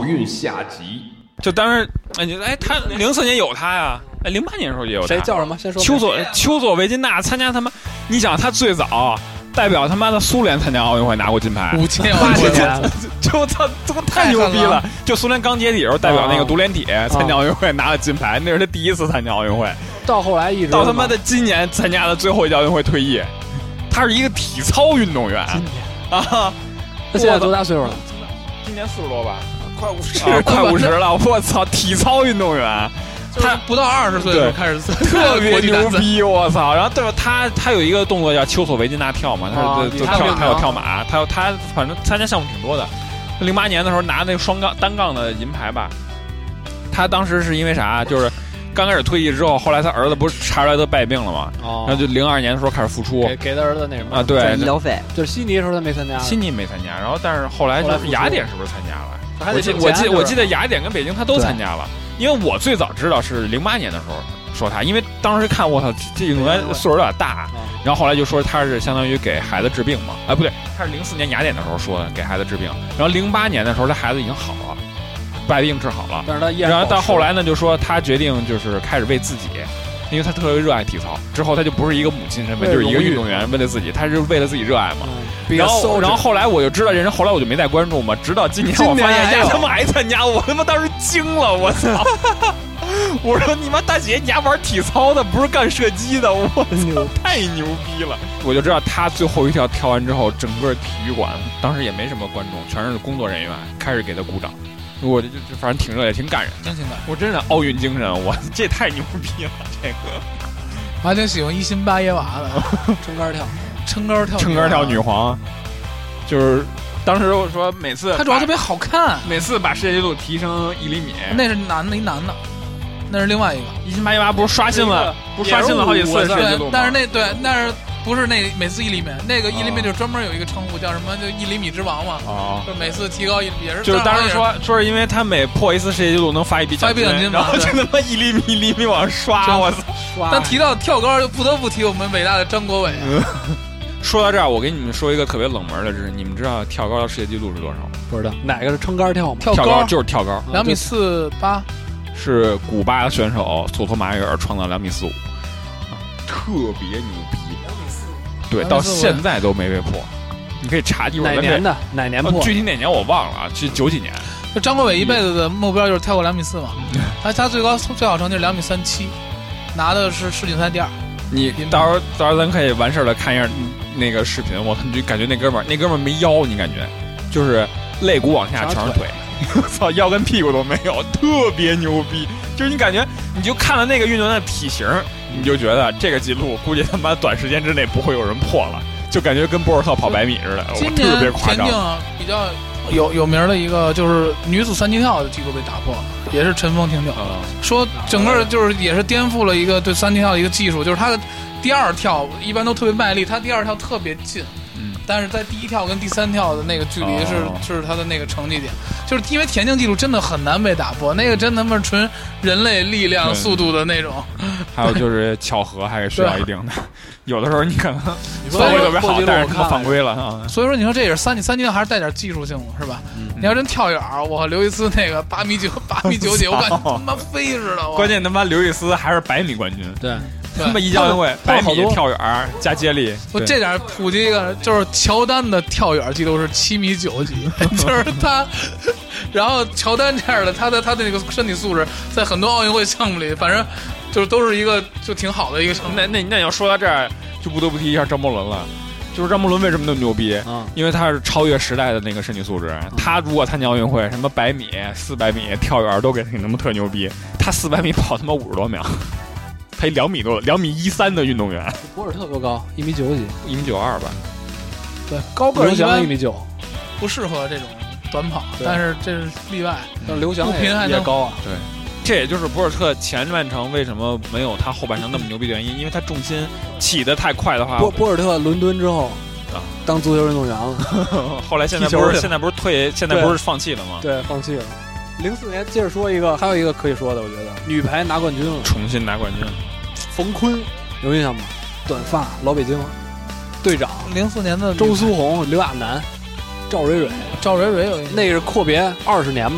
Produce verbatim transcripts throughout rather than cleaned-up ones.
运下集。 就当时哎，你哎，他零四年有他呀，哎，零八年的时候也有他。 谁叫什么？先说。 丘索丘索维金娜参加他妈，你想他最早代表他妈的苏联参加奥运会拿过金牌， 五千八千年， 就他这个太牛逼了！就苏联刚解体的时候，代表那个独联体参加奥运会拿了金牌，那是他第一次参加奥运会。 到后来一直到他妈的今年参加的最后一届奥运会退役，他是一个体操运动员啊！ 他现在多大岁数了？ 今年四十多吧。快五十、啊，快五十了！我操，体操运动员， 他不到二十岁就开始特别牛逼，我操！然后对吧？他他有一个动作叫丘索维金娜跳嘛，他是就跳，他有跳马，他有他反正参加项目挺多的。零八年的时候拿那个双杠单杠的银牌吧，他当时是因为啥？就是刚开始退役之后，后来他儿子不是查出来得败病了嘛，哦、然后就零二年的时候开始复出， 给给他儿子那什么啊，对， 医疗费， 就是悉尼的时候他没参加， 悉尼没参加，然后但是后来就是雅典是不是参加了？我记我记我记得雅典跟北京他都参加了，因为我最早知道是零八年的时候说他，因为当时看我操这运动员岁数有点大，然后后来就说他是相当于给孩子治病嘛，哎不对，他是零四年雅典的时候说的给孩子治病，然后零八年的时候他孩子已经好了，败病治好了， 但是他依然然后到后来呢就说他决定就是开始为自己。因为他特别热爱体操，之后他就不是一个母亲身份，就是一个运动员，为了自己，他是为了自己热爱嘛。嗯、然后，然后后来我就知道这人，后来我就没再关注嘛。直到今年我发现呀，他妈还参加，我他妈当时惊了，我操！我说你妈大姐，你还玩体操的，不是干射击的，我操，太牛逼了！我就知道他最后一跳跳完之后，整个体育馆当时也没什么观众，全是工作人员开始给他鼓掌。我就就反正挺热烈，挺感人， 真挺感人。 我真的奥运精神，我这也太牛逼了！这个我还挺喜欢伊辛巴耶娃的撑杆跳， 撑杆跳， 撑杆跳女皇，就是当时我说每次她主要特别好看， 每次把世界纪录提升一厘米。 那是男的，一男的，那是另外一个伊辛巴耶娃，不是刷新了，不是刷新了好几次世界纪录吗？ 但是那对，但是。不是那每次一厘米，那个一厘米就专门有一个称呼叫什么？就一厘米之王嘛。哦，就每次提高一也是。 就是当时说说是因为他每破一次世界纪录能发一笔奖金，然后就他妈一厘米一厘米往上刷，我操！ 但提到跳高，就不得不提我们伟大的张国伟。 嗯、说到这儿，我给你们说一个特别冷门的知识，你们知道跳高的世界纪录是多少？ 不知道，哪个是撑杆跳吗？ 跳高就是跳高， 两米四八， 是古巴选手索托马约尔创造两米四五，特别牛逼。对，到现在都没被破，你可以查地方。 哪年的？哪年破？ 具体哪年我忘了，是九几年。 就张国伟一辈子的目标就是跳过两米四嘛，他他最高最好成绩是两米三七，拿的是世锦赛第二。 你到时候到时候咱可以完事儿了看一下那个视频，我你就感觉那哥们儿那哥们儿没腰，你感觉就是肋骨往下全是腿，我操，腰跟屁股都没有，特别牛逼。就是你感觉你就看了那个运动员的体型。你就觉得这个记录估计他妈短时间之内不会有人破了，就感觉跟博尔特跑百米似的， 今年特别夸张。 田径比较有有名的一个就是女子三级跳的记录被打破了，也是尘封挺久的。嗯、说整个就是也是颠覆了一个对三级跳的一个技术，就是他的第二跳一般都特别卖力，他第二跳特别近。但是在第一跳跟第三跳的那个距离是、哦、是他的那个成绩点，就是因为田径记录真的很难被打破，那个真他妈纯人类力量速度的那种。 还有就是巧合还是需要一定的，有的时候你可能发挥特别好，但是他妈犯规了啊。 所以说你说这也是三三级跳还是带点技术性的，是吧？嗯、你要真跳远，我刘易斯那个八米九八米九几，我感觉他妈飞似的。 关键他妈刘易斯还是百米冠军。 对。 他妈一届奥运会百米跳远加接力， 我这点普及一个，就是乔丹的跳远记录是七米九几，就是他。然后乔丹这样的，他的他的那个身体素质，在很多奥运会项目里，反正就是都是一个就挺好的一个成绩。 那那那你要说到这儿，就不得不提一下张伯伦了。就是张伯伦为什么那么牛逼？嗯，因为他是超越时代的那个身体素质。嗯、他如果参加奥运会，什么百米、四百米跳远都给他那么特牛逼，他四百米跑他妈五十多秒。他一两米多，两米一三的运动员， 博尔特多高？一米九几？ 一米九二吧。 对，高个人一般一米九， 不适合这种短跑，但是这是例外。 但是刘翔也也高啊。 对，这也就是博尔特前半程为什么没有他后半程那么牛逼的原因，因为他重心起得太快的话。 博博尔特伦敦之后啊，当足球运动员了。 后来现在不是现在不是退，现在不是放弃了吗？ 对，放弃了。零四年接着说一个，还有一个可以说的，我觉得女排拿冠军了， 重新拿冠军。 冯坤有印象吗？短发老北京队长。 零四年的周苏红、刘亚楠、赵蕊蕊， 赵蕊蕊有印象。 那是阔别二十年嘛，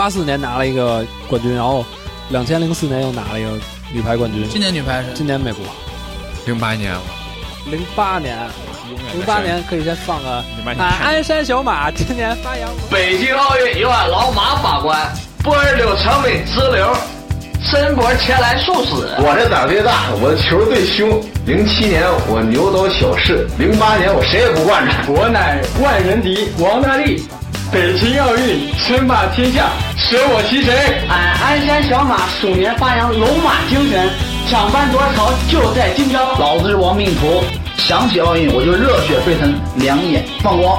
八四年拿了一个冠军，然后两千零四年又拿了一个女排冠军。 今年女排是今年美国， 零八年了， 零八年，零八年可以先放个啊，鞍山小马今年发扬。 北京奥运由俺老马把关，波尔柳成为支流，申博前来送死。 我这胆最大，我的球最凶。零七年我牛斗小试，零八年我谁也不惯着。 我乃万人敌王大力，北京奥运称霸天下，舍我其谁？ 俺鞍山小马鼠年发扬龙马精神，想办夺朝就在今朝。老子是亡命徒，想起奥运我就热血沸腾，两眼放光。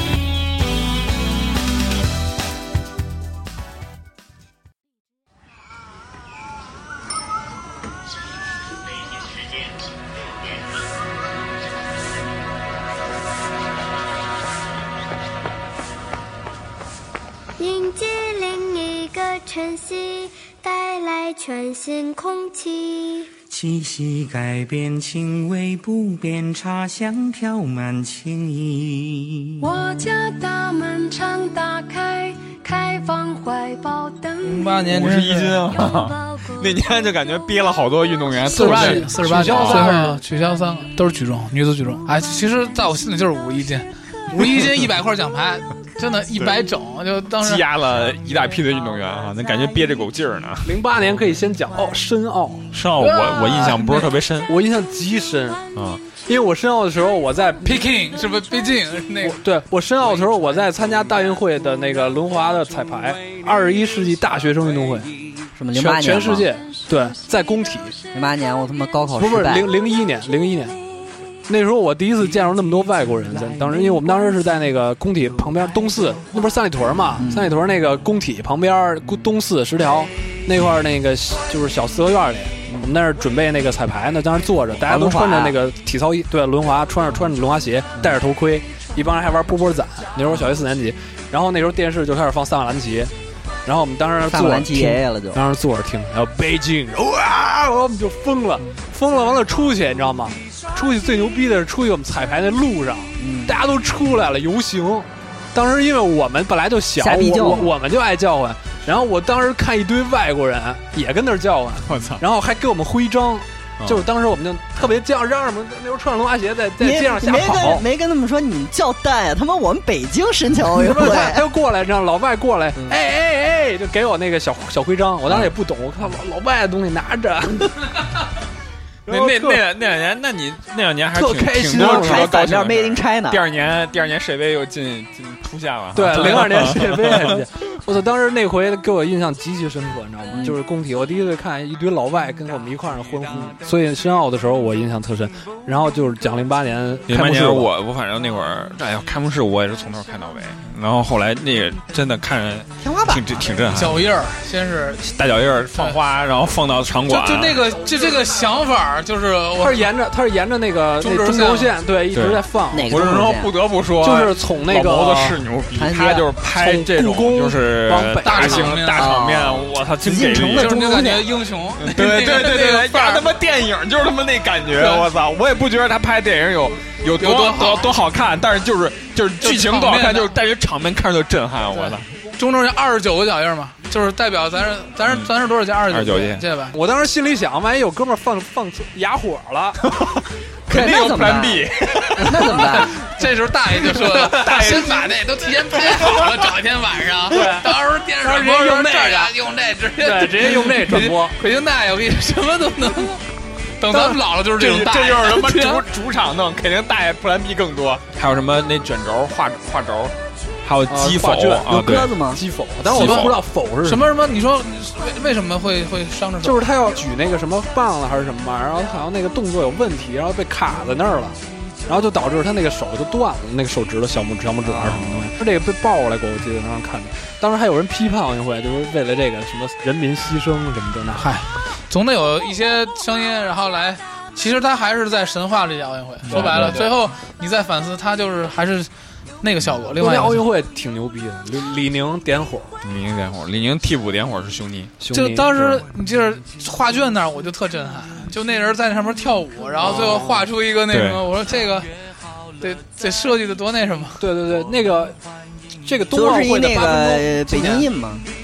迎接另一个晨曦，带来全新空气。 气息改变，情味不变，茶香飘满情意。 我家大门常打开，开放怀抱等。 零八年五十一斤啊！那年就感觉憋了好多运动员， 四十八斤，四十八斤，最后取消三个，都是举重，女子举重。哎，其实在我心里就是五十一斤，五十一斤一百块奖牌。真的，一百整就当时积压了一大批的运动员啊，那感觉憋着股劲儿呢。 零八年可以先讲哦，申奥， 申奥我我印象不是特别深， 我印象极深啊， 因为我申奥的时候我在 Peking 是不是北京那个？ 对我申奥的时候我在参加大运会的那个轮滑的彩排，二十一世纪大学生运动会， 什么零八年全世界对，在工体。 零八年我他妈高考失败， 不是零零一年，零一年。那时候我第一次见着那么多外国人，在当时，因为我们当时是在那个工体旁边东四，那不是三里屯嘛？嗯、三里屯那个工体旁边东四十条那块儿，那个就是小四合院里，我们那儿准备那个彩排呢，当时坐着，大家都穿着那个体操衣，对，轮滑，穿着穿着轮滑鞋，戴着头盔，一帮人还玩波波攒。那时候我小学四年级，然后那时候电视就开始放萨马兰奇。然后我们当时坐着听， 爷爷了就当时坐着听，然后北京，哇，我们就疯了，疯了，完了出去，你知道吗？出去最牛逼的是出去我们彩排那路上，嗯、大家都出来了游行。当时因为我们本来就小，我我我们就爱叫唤。然后我当时看一堆外国人也跟那儿叫唤， 我操！ 然后还给我们徽章。就是当时我们就特别叫嚷什么，那时候穿着龙滑鞋在在街上瞎跑， 没跟没跟他们说你叫蛋呀，他妈我们北京申请奥运会， 他就过来，让老外过来，哎哎哎，就给我那个小小徽章，我当时也不懂，我看老老外的东西拿着。 那那那那两年，那你那两年还是挺开心， 挺多值得高兴的。 Made in China。 第二年，第二年世界杯又进进出现了。 对，零二年世界杯还是。我操！当时那回给我印象极其深刻，你知道吗？嗯、就是工体，我第一次看一堆老外跟我们一块儿欢呼，所以申奥的时候我印象特深。然后就是讲零八年， 零八年我我反正那会儿，哎呀，开幕式我也是从头看到尾。然后后来那个真的看着挺挺震撼， 脚印儿先是大脚印儿放花，然后放到场馆， 就就那个就这个想法，就是他是沿着他是沿着那个中轴线，对，一直在放。 我是说不得不说， 就是从那个老毛子是牛逼，他就是拍这种就是大型大场面，我操，真给力， 就是那感觉英雄， 对对对对，演他妈电影就是他妈那感觉，我操，我也不觉得他拍电影有有多多多好看，但是就是就是剧情多好看，就是但是场面看着就震撼，我操。 中轴线二十九个脚印嘛，就是代表咱是咱是咱是多少件二十九件，这吧？ 我当时心里想，万一有哥们儿放放哑火了， 肯定有 plan B， 那怎么办？ 这时候大爷就说了，大爷先把那都提前拍好了，找一天晚上，对，到时候电视转播用那个用这直接对直接用这转播。 北京大爷，我跟你什么都能。等咱们老了就是这种大爷， 这就是什么主主场弄，肯定大爷 plan B 更多。还有什么那卷轴画画轴。还有击否有鸽子吗？ 击否，但是我都不知道否是什么什么。你说为为什么会会伤着手？ 就是他要举那个什么棒了还是什么嘛，然后好像那个动作有问题，然后被卡在那儿了，然后就导致他那个手就断了，那个手指头小拇小拇指还是什么东西。他这个被抱过来过，我记得当时看的。当时还有人批判奥运会，就是为了这个什么人民牺牲什么的那。 嗨，总得有一些声音，然后来。其实他还是在神话这届奥运会。说白了，最后你再反思，他就是还是。那个效果，另外奥运会挺牛逼的，李李宁点火， 李宁点火，李宁替补点火是熊妮。 就当时你就是画卷那儿，我就特震撼，就那人在那上面跳舞，然后最后画出一个那什么，我说这个得得设计的多那什么。 对对对，那个这个冬奥会的那个北京印嘛，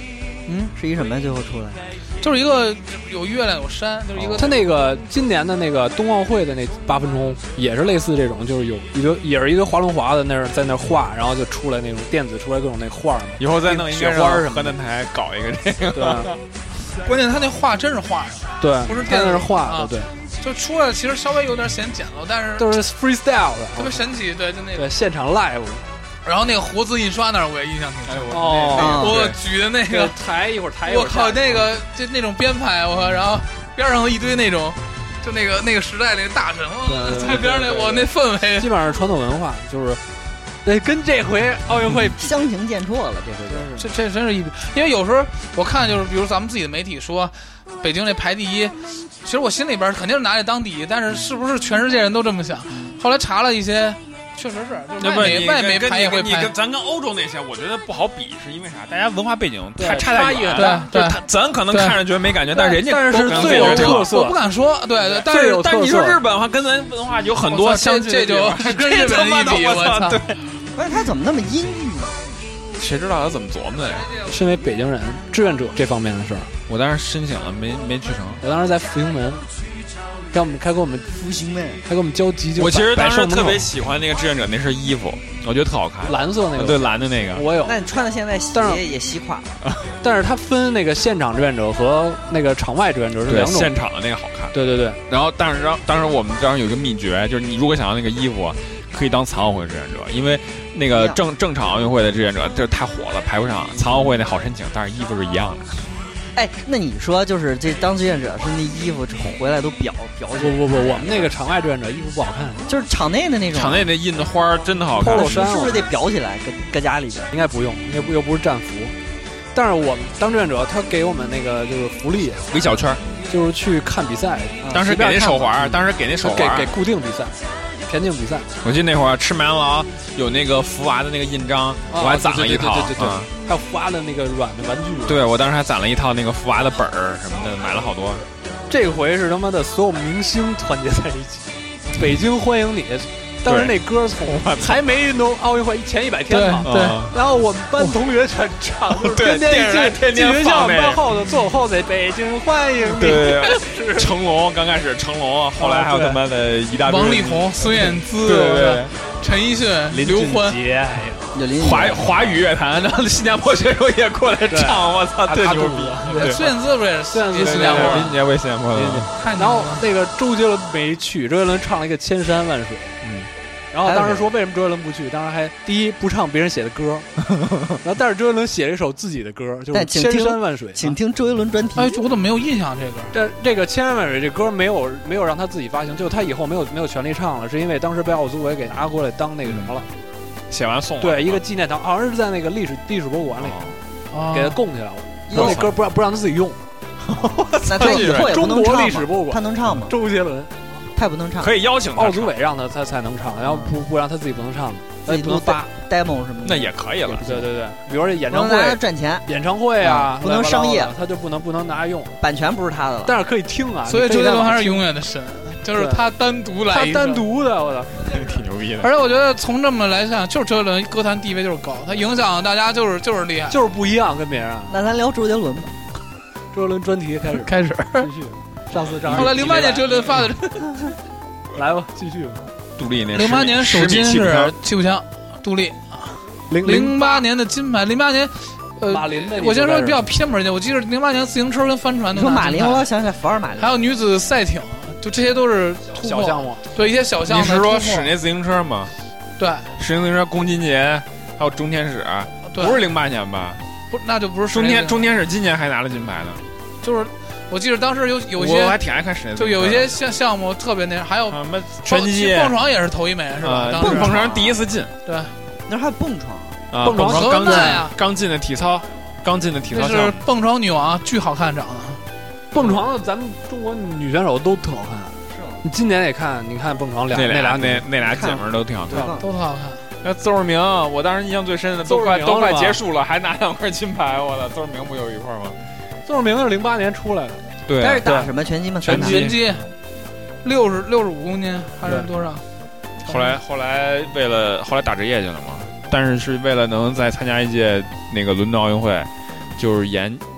嗯，是一什么呀？最后出来就是一个有月亮有山，就是一个。 他那个今年的那个冬奥会的那八分钟也是类似这种，就是有一个也是一个滑轮滑的那儿在那儿画，然后就出来那种电子出来各种那画嘛。 以后再弄一个雪花什么河南台搞一个这个。 对， 关键他那画真是画上， 对， 不是电子那是画的， 啊、 对。 就出来其实稍微有点显简陋，但是都是 freestyle 的， 特别神奇。对，就那个对现场 live。 然后那个活字印刷那儿我也印象挺深。 哦， 我举的那个抬一会儿抬一会儿， 我靠，那个就那种编排，我靠，然后边上一堆那种，就那个那个时代那个大臣，在边上那我那氛围， 基本上是传统文化，就是，对，跟这回奥运会相形见绌了，这回真是，这这真是一比，因为有时候我看就是，比如咱们自己的媒体说北京这排第一，其实我心里边肯定是拿这当第一，但是是不是全世界人都这么想？后来查了一些。确实是，就是外媒外媒排也会拍。你跟咱跟欧洲那些，我觉得不好比，是因为啥？大家文化背景太差太远了。对对， 咱可能看着觉得没感觉，但是人家但是最有特色。 我不敢说，对对，但是但是你说日本的话，跟咱文化有很多相近这就跟日本一比，我操！ 对， 而且他怎么那么阴郁呢？ 谁知道他怎么琢磨的呀？ 身为北京人，志愿者这方面的事儿， 我当时申请了，没没去成。 我当时在复兴门。让我们开给我们复兴妹， 还给我们教急救。 我其实当时特别喜欢那个志愿者那身衣服，我觉得特好看， 蓝色那个， 对蓝的那个， 我有。 那你穿的现在鞋也稀垮了。 但是它分那个现场志愿者和那个场外志愿者是两种。 现场的那个好看。 对对对。 然后，但是当当时我们当时有一个秘诀，就是你如果想要那个衣服，可以当残奥会志愿者，因为那个正正常奥运会的志愿者就是太火了，排不上。残奥会那好申请，但是衣服是一样的。 哎，那你说就是这当志愿者是那衣服回来都裱裱不不不，我们那个场外志愿者衣服不好看， 就是场内的那种。 场内的印的花真的好看， 是不是得裱起来搁搁家里边？ 应该不用，又不又不是战服。但是我们当志愿者，他给我们那个就是福利， 一小圈， 就是去看比赛。 当时给那手环，当时给那手环， 给给固定比赛。田径比赛， 我记得那会儿吃麦当劳有那个福娃的那个印章，我还攒了一套， 对对对，还有福娃的那个软的玩具。 对，我当时还攒了一套那个福娃的本儿什么的，买了好多。 这回是他妈的所有明星团结在一起，北京欢迎你。当时那歌从还没运动奥运会前一百天嘛， 对， 然后我们班同学全唱，天天进进学校班后头坐我后头，北京欢迎你。 对，成龙刚开始成龙，后来还有他妈的一大堆王力宏、孙燕姿、 对对， 陈奕迅、刘欢， 华华语乐坛，然后新加坡选手也过来唱，我操，太牛逼！ 孙燕姿不是孙燕姿新加坡，林杰为新加坡的。 然后那个周杰伦没去，周杰伦唱了一个《千山万水》。嗯。然后当时说为什么周杰伦不去？当时还第一不唱别人写的歌，然后但是周杰伦写了一首自己的歌，就是《千山万水》。 请听周杰伦专题。 哎，我怎么没有印象这歌？ 这这个《千山万水》这歌没有没有让他自己发行，就他以后没有没有权利唱了，是因为当时被奥组委给拿过来当那个什么了， 写完送对一个纪念堂，好像是在那个历史历史博物馆里给他供起来了，因为那歌不让不让他自己用。 那他以后也不能唱吗？ 中国历史博物馆他能唱吗？ 周杰伦。 他不能唱， 可以邀请奥组委让他他才能唱，然后不不让他自己不能唱，自己不能发 demo 什么的， 那也可以了。 对对对，比如说演唱会赚钱， 演唱会啊， 不能商业， 他就不能不能拿用， 版权不是他的了， 但是可以听啊。 所以周杰伦还是永远的神，就是他单独来， 他单独的，我操， 挺牛逼的。 而且我觉得从这么来看，就是周杰伦歌坛地位就是高，他影响大家就是就是厉害， 就是不一样跟别人。 那咱聊周杰伦吧， 周杰伦专题开始开始继续，上次张后来零八年周杰伦发的。 来吧，继续吧。 杜丽那零八年首金是气步枪，杜丽啊。零零八年的金牌，零八年，呃， 马林的。 我先说比较偏门的，我记得零八年自行车跟帆船的。 说马林，我想起来福尔马林。 还有女子赛艇，就这些都是小项目。 对一些小项目。 你是说使那自行车吗？ 对， 使那自行车，宫崎勤，还有中天使，不是零八年吧？ 不，那就不是中天中天使今年还拿了金牌呢， 就是。我记得当时有有一些， 我还挺爱看室内， 就有一些项项目特别那，还有什么拳击、 蹦床也是头一枚是吧？ 蹦蹦床第一次进， 对， 那还有蹦床啊， 蹦床刚进呀， 刚进的体操，刚进的体操项目， 是蹦床女王，巨好看长得。 蹦床的咱们中国女选手都特好看， 是吗？ 你今年也看，你看蹦床俩那俩那那俩姐们都挺好看， 都特好看。 那邹市明，我当时印象最深的都快都快结束了，还拿两块金牌，我的邹市明不有一块吗？ 邹市明是零八年出来的。 对， 但是打什么拳击吗？ 拳击， 拳击，六十六十五公斤还是多少？ 后来后来为了后来打职业去了嘛，但是是为了能再参加一届那个伦敦奥运会，就是研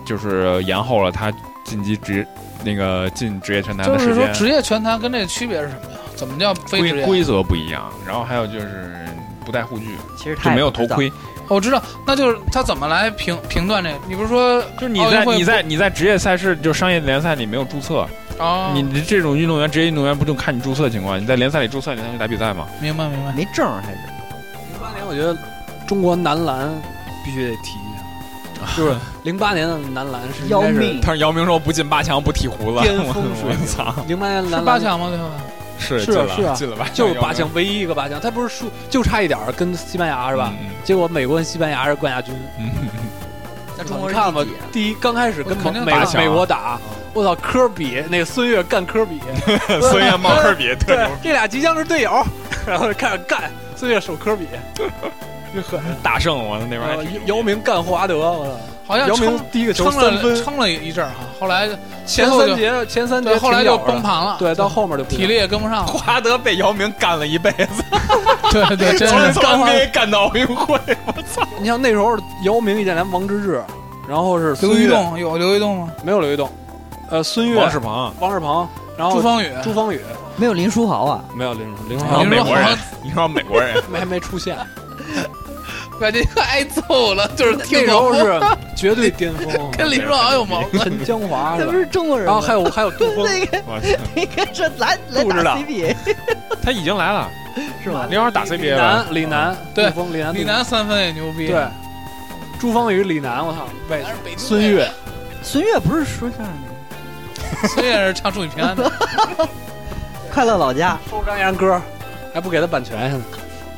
就是延后了他晋级职那个进职业拳坛的时间。 就是说，职业拳坛跟这个区别是什么呀？怎么叫非职业？ 规则不一样，然后还有就是不戴护具， 其实就没有头盔。 我知道，那就是他怎么来评评断这个？你不是说， 就是你在你在你在职业赛事，就商业联赛里没有注册啊？ 你这种运动员，职业运动员不就看你注册的情况？你在联赛里注册，你才能打比赛吗？ 明白明白。 没证还是？ 零八年我觉得中国男篮必须得提一下，就是零八年的男篮是姚明， 他说姚明说不进八强不剃胡子， 巅峰水平。 操！ 零八年男篮八强吗？最后是是是啊， 进了八强， 就是八强唯一一个八强，他不是输就差一点跟西班牙是吧？ 嗯、 结果美国跟西班牙是冠亚军。 嗯、 那中国看吧，第一刚开始跟美美国打，我操，科比那个孙悦干科比， 孙悦冒科比， 对，这俩即将是队友，然后开始干，孙悦守科比， 这很大胜我那边还姚明干霍华德，我操。 好像姚明第一个球三分撑了一阵儿哈，后来前三节前三节后来就崩盘了， 对，到后面就体力也跟不上。 霍华德被姚明干了一辈子， 对对，真是从 N B A 干到奥运会，我操！ 你像那时候姚明、易建联、王治郅，然后是刘一栋，有刘一栋吗？ 没有刘一栋，呃，孙悦、 王仕鹏、 王仕鹏，然后朱芳雨、 朱芳雨， 没有林书豪啊， 没有林书林书豪，美国人，你说美国人没还没出现。 感觉快挨揍了，就是那时候是绝对巅峰， 跟林书豪有矛盾。 陈江华他不是中国人， 然后还有还有杜峰， 那个那个是来来打 C B A， 他已经来了， 是吧？ 林书豪打 C B A 了，李楠， 对， 杜峰，李楠， 李楠三分也牛逼， 对，朱芳雨、李楠，我操，喂，孙悦， 孙悦不是说相声的， 孙悦是唱祝你平安的， 快乐老家收张扬歌，还不给他版权现在。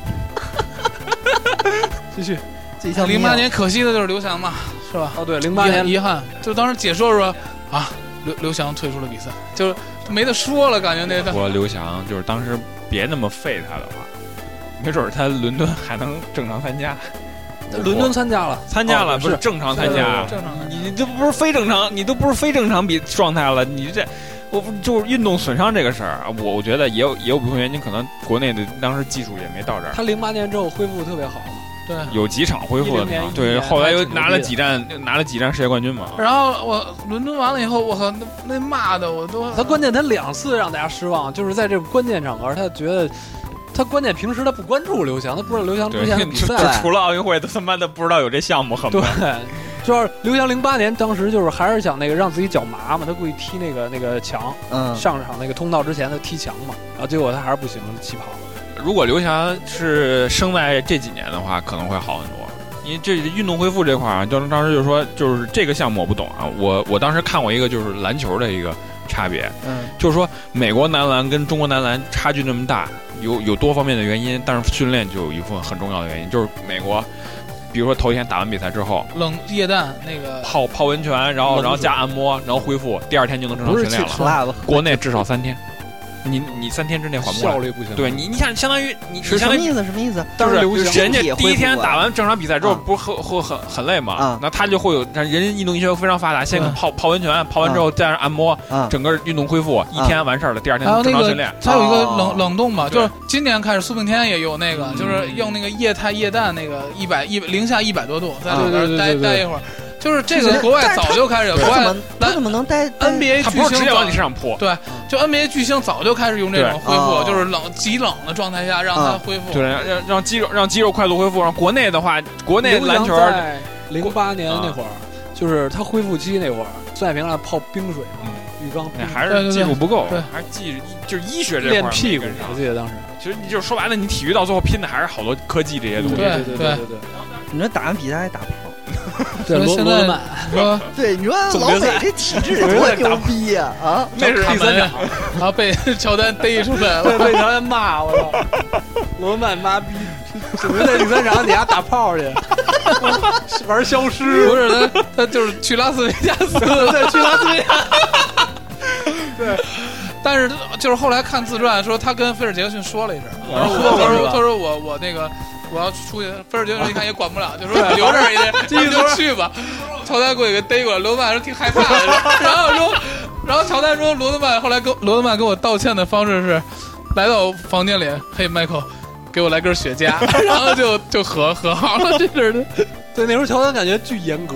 继续， 零八年可惜的就是刘翔嘛，是吧？ 哦，对，零八年遗憾，就当时解说说啊，刘刘翔退出了比赛，就没得说了，感觉那个。 说刘翔就是当时别那么废他的话，没准他伦敦还能正常参加。 伦敦参加了， 参加了，不是正常参加， 正常。 你这不是非正常，你都不是非正常比状态了，你这。我就是运动损伤这个事儿，我我觉得也有也有部分原因，可能国内的当时技术也没到这儿。 他零八年之后恢复特别好嘛， 对， 有几场恢复的，对，后来又拿了几站，拿了几站世界冠军嘛。 然后我伦敦完了以后，我靠，那那骂的我都。 他关键他两次让大家失望，就是在这个关键场合，他觉得。他关键平时他不关注刘翔，他不知道刘翔之前的比赛， 除了奥运会，他他妈的不知道有这项目，很对。就是刘翔零八年当时就是还是想那个让自己脚麻嘛，他故意踢那个那个墙， 嗯， 上场那个通道之前他踢墙嘛，然后结果他还是不行，起跑了。 如果刘翔是生在这几年的话，可能会好很多。因为这运动恢复这块啊，就当时就说，就是这个项目我不懂啊，我我当时看过一个就是篮球的一个差别， 嗯， 就是说美国男篮跟中国男篮差距那么大，有有多方面的原因，但是训练就有一部分很重要的原因，就是美国。比如说头一天打完比赛之后， 冷液氮那个泡泡温泉，然后然后加按摩，然后恢复，第二天就能正常训练了。国内至少三天，你你三天之内缓不过来， 效率不行。 对你，你看，相当于你是什么意思？什么意思？ 就是人家第一天打完正常比赛之后，不是会会很很累嘛？那他就会有，人家运动医学非常发达，先泡泡温泉，泡完之后再按摩，整个运动恢复，一天完事儿了，第二天正常训练。 还有一个冷冷冻嘛，就是今年开始苏炳添也有那个，就是用那个液态液氮那个一百一零下一百多度，在里边待待一会儿。就是这个国外早就开始有，国外他怎么能待 N B A 巨星？ 他不是直接往你身上扑， 对，就 N B A 巨星早就开始用这种恢复，就是冷极冷的状态下让它恢复， 对，让让肌肉让肌肉快速恢复。让国内的话，国内篮球零八年那会儿，就是他恢复期那会儿，孙海平让他泡冰水嘛，浴缸， 还是技术不够，还是技就是医学这块练屁股，我记得当时。 其实你就是说白了，你体育到最后拼的还是好多科技这些东西。 对对对对对， 你说打完比赛还打炮。 对，罗罗德曼说， 对，你说老美这体质多牛逼呀！啊， 那是第三场，然后被乔丹逮出来了， 被乔丹骂，我操，罗德曼妈逼，怎么在第三场你还打炮去，玩消失？ 不是他，他就是去拉斯维加斯，对，去拉斯维加斯。对，但是就是后来看自传说，他跟菲尔杰克逊说了一声，他说他说他说我我那个。我要出去，菲尔杰克逊一看也管不了，就说你留这儿也继续就去吧。乔丹过去给逮过来，罗德曼说挺害怕的，然后说，然后乔丹说罗德曼后来跟罗德曼跟我道歉的方式是，来到房间里，嘿迈克，给我来根雪茄，然后就就和和好了这事儿。 对，那时候乔丹感觉巨严格，我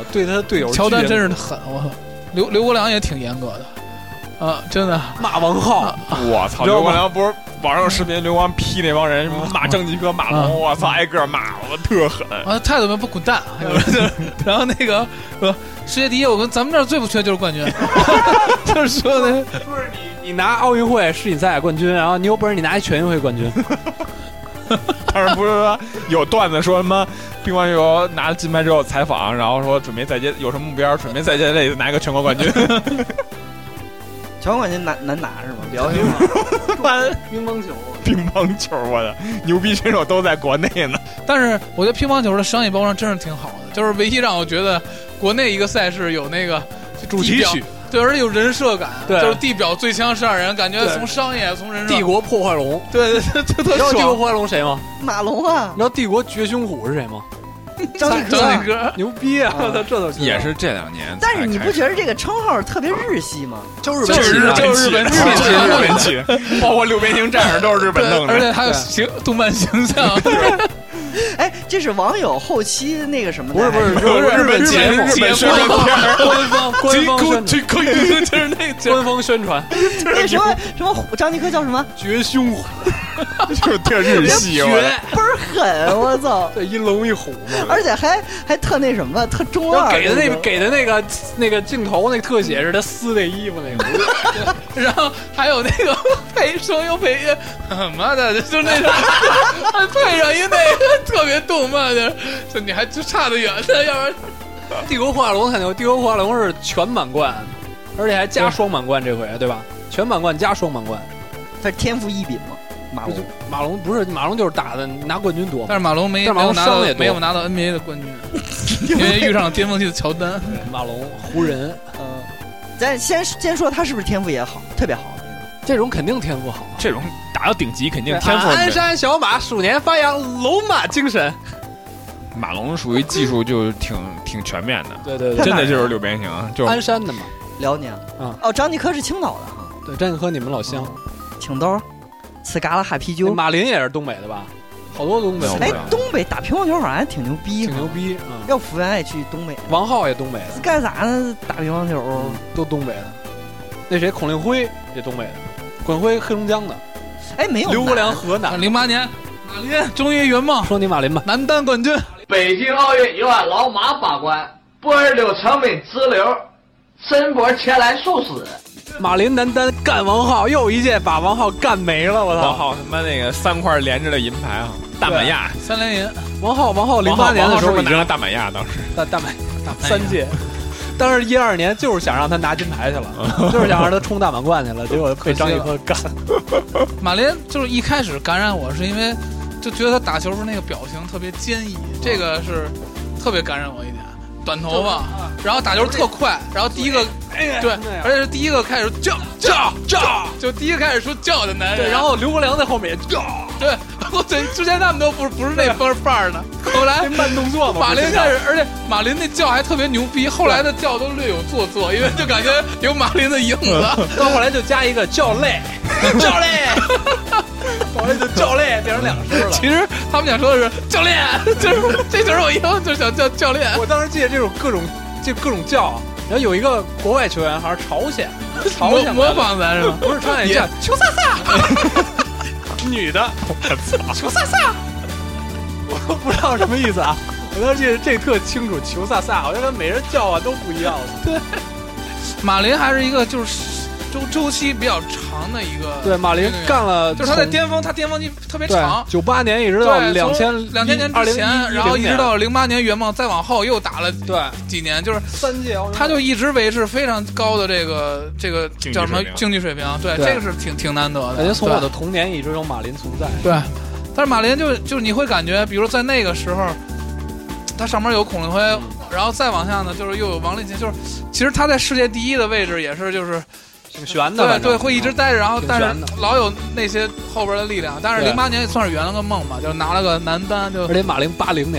对他队友乔丹真是狠，我操！刘刘国梁也挺严格的，啊，真的骂王浩， 我操！刘国梁不是网上有视频，刘国梁批那帮人骂张继科、马龙，我操，挨个骂，我特狠。 啊，态度不滚蛋，然后那个说世界第一，我跟咱们这儿最不缺就是冠军，就是说的， 不是你你拿奥运会世锦赛冠军，然后你有本事你拿一全运会冠军。 当然不是说有段子说什么乒乓球拿了金牌之后采访，然后说准备再接有什么目标，准备再接类拿一个全国冠军。 全国冠军难难拿是吗？比较乒乓球， 乒乓球，我的牛逼选手都在国内呢。 但是我觉得乒乓球的商业包装真是挺好的，就是唯一让我觉得国内一个赛事有那个主题曲。 对，而且有人设感， 对， 就是地表最强十二人，感觉从商业从人设。 帝国破坏龙， 对对对，特特爽。你知道帝国破坏龙谁吗？ 马龙啊。 你知道帝国绝凶虎是谁吗？ 张继科， 张继科牛逼啊！他这都也是这两年。 但是你不觉得这个称号特别日系吗？ 就是就是就是日本气， 日本气，包括六边形战士都是日本弄的， 而且还有形动漫形象。 哎，这是网友后期那个什么？ 不是不是， 就是日本节日本宣传片， 官方官方宣传， 就是那官方宣传。 那什么什么张继科叫什么？ 绝凶虎， 就是特日系， 绝倍儿狠，我操！ 对，一龙一虎嘛， 而且还还特那什么，特中二。 给的那个给的那个那个镜头那个特写是他撕那衣服那个， 然后还有那个配声优配乐，妈的，就那种还配上一那个。特别动漫的，就你还就差得远呢，要不然。 帝国化龙看见，帝国化龙是全满贯，而且还加双满贯，这回对吧？全满贯加双满贯， 他是天赋异禀嘛？马龙， 马龙不是马龙就是打的拿冠军多， 但是马龙没但马龙拿到也没有拿到 N B A 的冠军，因为遇上了巅峰期的乔丹。 马龙湖人， 嗯，咱先先说他是不是天赋也好，特别好那种， 这种肯定天赋好， 这种。打到顶级肯定天赋。 鞍山小马鼠年发扬龙马精神。 马龙属于技术就挺挺全面的， 对对对， 真的就是六边形，就鞍山的嘛， 辽宁啊。 哦，张继科是青岛的哈。 对，张继科你们老乡， 青岛，吃嘎啦哈啤酒。 马林也是东北的吧？好多东北。 哎，东北打乒乓球好像还挺牛逼， 挺牛逼。嗯， 要福原爱去东北。 王浩也东北的。 干啥呢？打乒乓球都东北的。那谁，孔令辉也东北的，孔令辉黑龙江的。 哎，没有刘国梁河南。 零八年，马林终于圆梦， 说你马林吧， 男单冠军。 北京奥运由俺老马把关，波尔柳成本支流，申博前来受死。 马林男单干王浩，又一届把王浩干没了，我操！ 王浩他妈那个三块连着的银牌啊，大满亚三连银。 王浩，王浩零八年的时候拿了大满亚，当时大大满三届。当时一二年就是想让他拿金牌去了，就是想让他冲大满贯去了，结果被张继科干。 马林就是一开始感染我是因为就觉得他打球时候那个表情特别坚毅，这个是特别感染我一点。短头发，然后打球特快，然后第一个对，而且是第一个开始叫叫叫，就第一个开始说叫的男人。 对，然后刘国梁在后面也叫。 对，我对之前他们都不是不是那波范儿的，后来慢动作嘛。 马林开始，而且马林那叫还特别牛逼，后来的叫都略有做作，因为就感觉有马林的影子。 到后来就加一个叫累，叫累，后来就叫累变成两声了。 其实他们想说的是教练，就是这就是我以后就想叫教练。 我当时记得这种各种就各种叫，然后有一个国外球员好像朝鲜，朝鲜模仿咱是吧？ 不是朝鲜叫球萨萨，女的，球萨萨，我不知道什么意思啊。我当时记得这特清楚，球萨萨，好像跟每人叫啊都不一样。 对，马林还是一个就是周周期比较长的一个。 对，马林干了， 就是他在巅峰，他巅峰期特别长， 九八年一直到两千两千年之前，然后一直到零八年圆梦，再往后又打了对几年，就是三届奥运， 他就一直维持非常高的这个这个叫什么竞技水平。对，这个是挺挺难得的。 感觉从我的童年一直有马林存在。 对，但是马林就就是你会感觉，比如在那个时候。他上面有孔令辉，然后再往下呢，就是又有王励勤，就是其实他在世界第一的位置也是就是挺悬的， 对对，会一直待着，然后但是老有那些后边的力量。但是零八年也算是圆了个梦吧，就拿了个男单，就而且马林八零年的，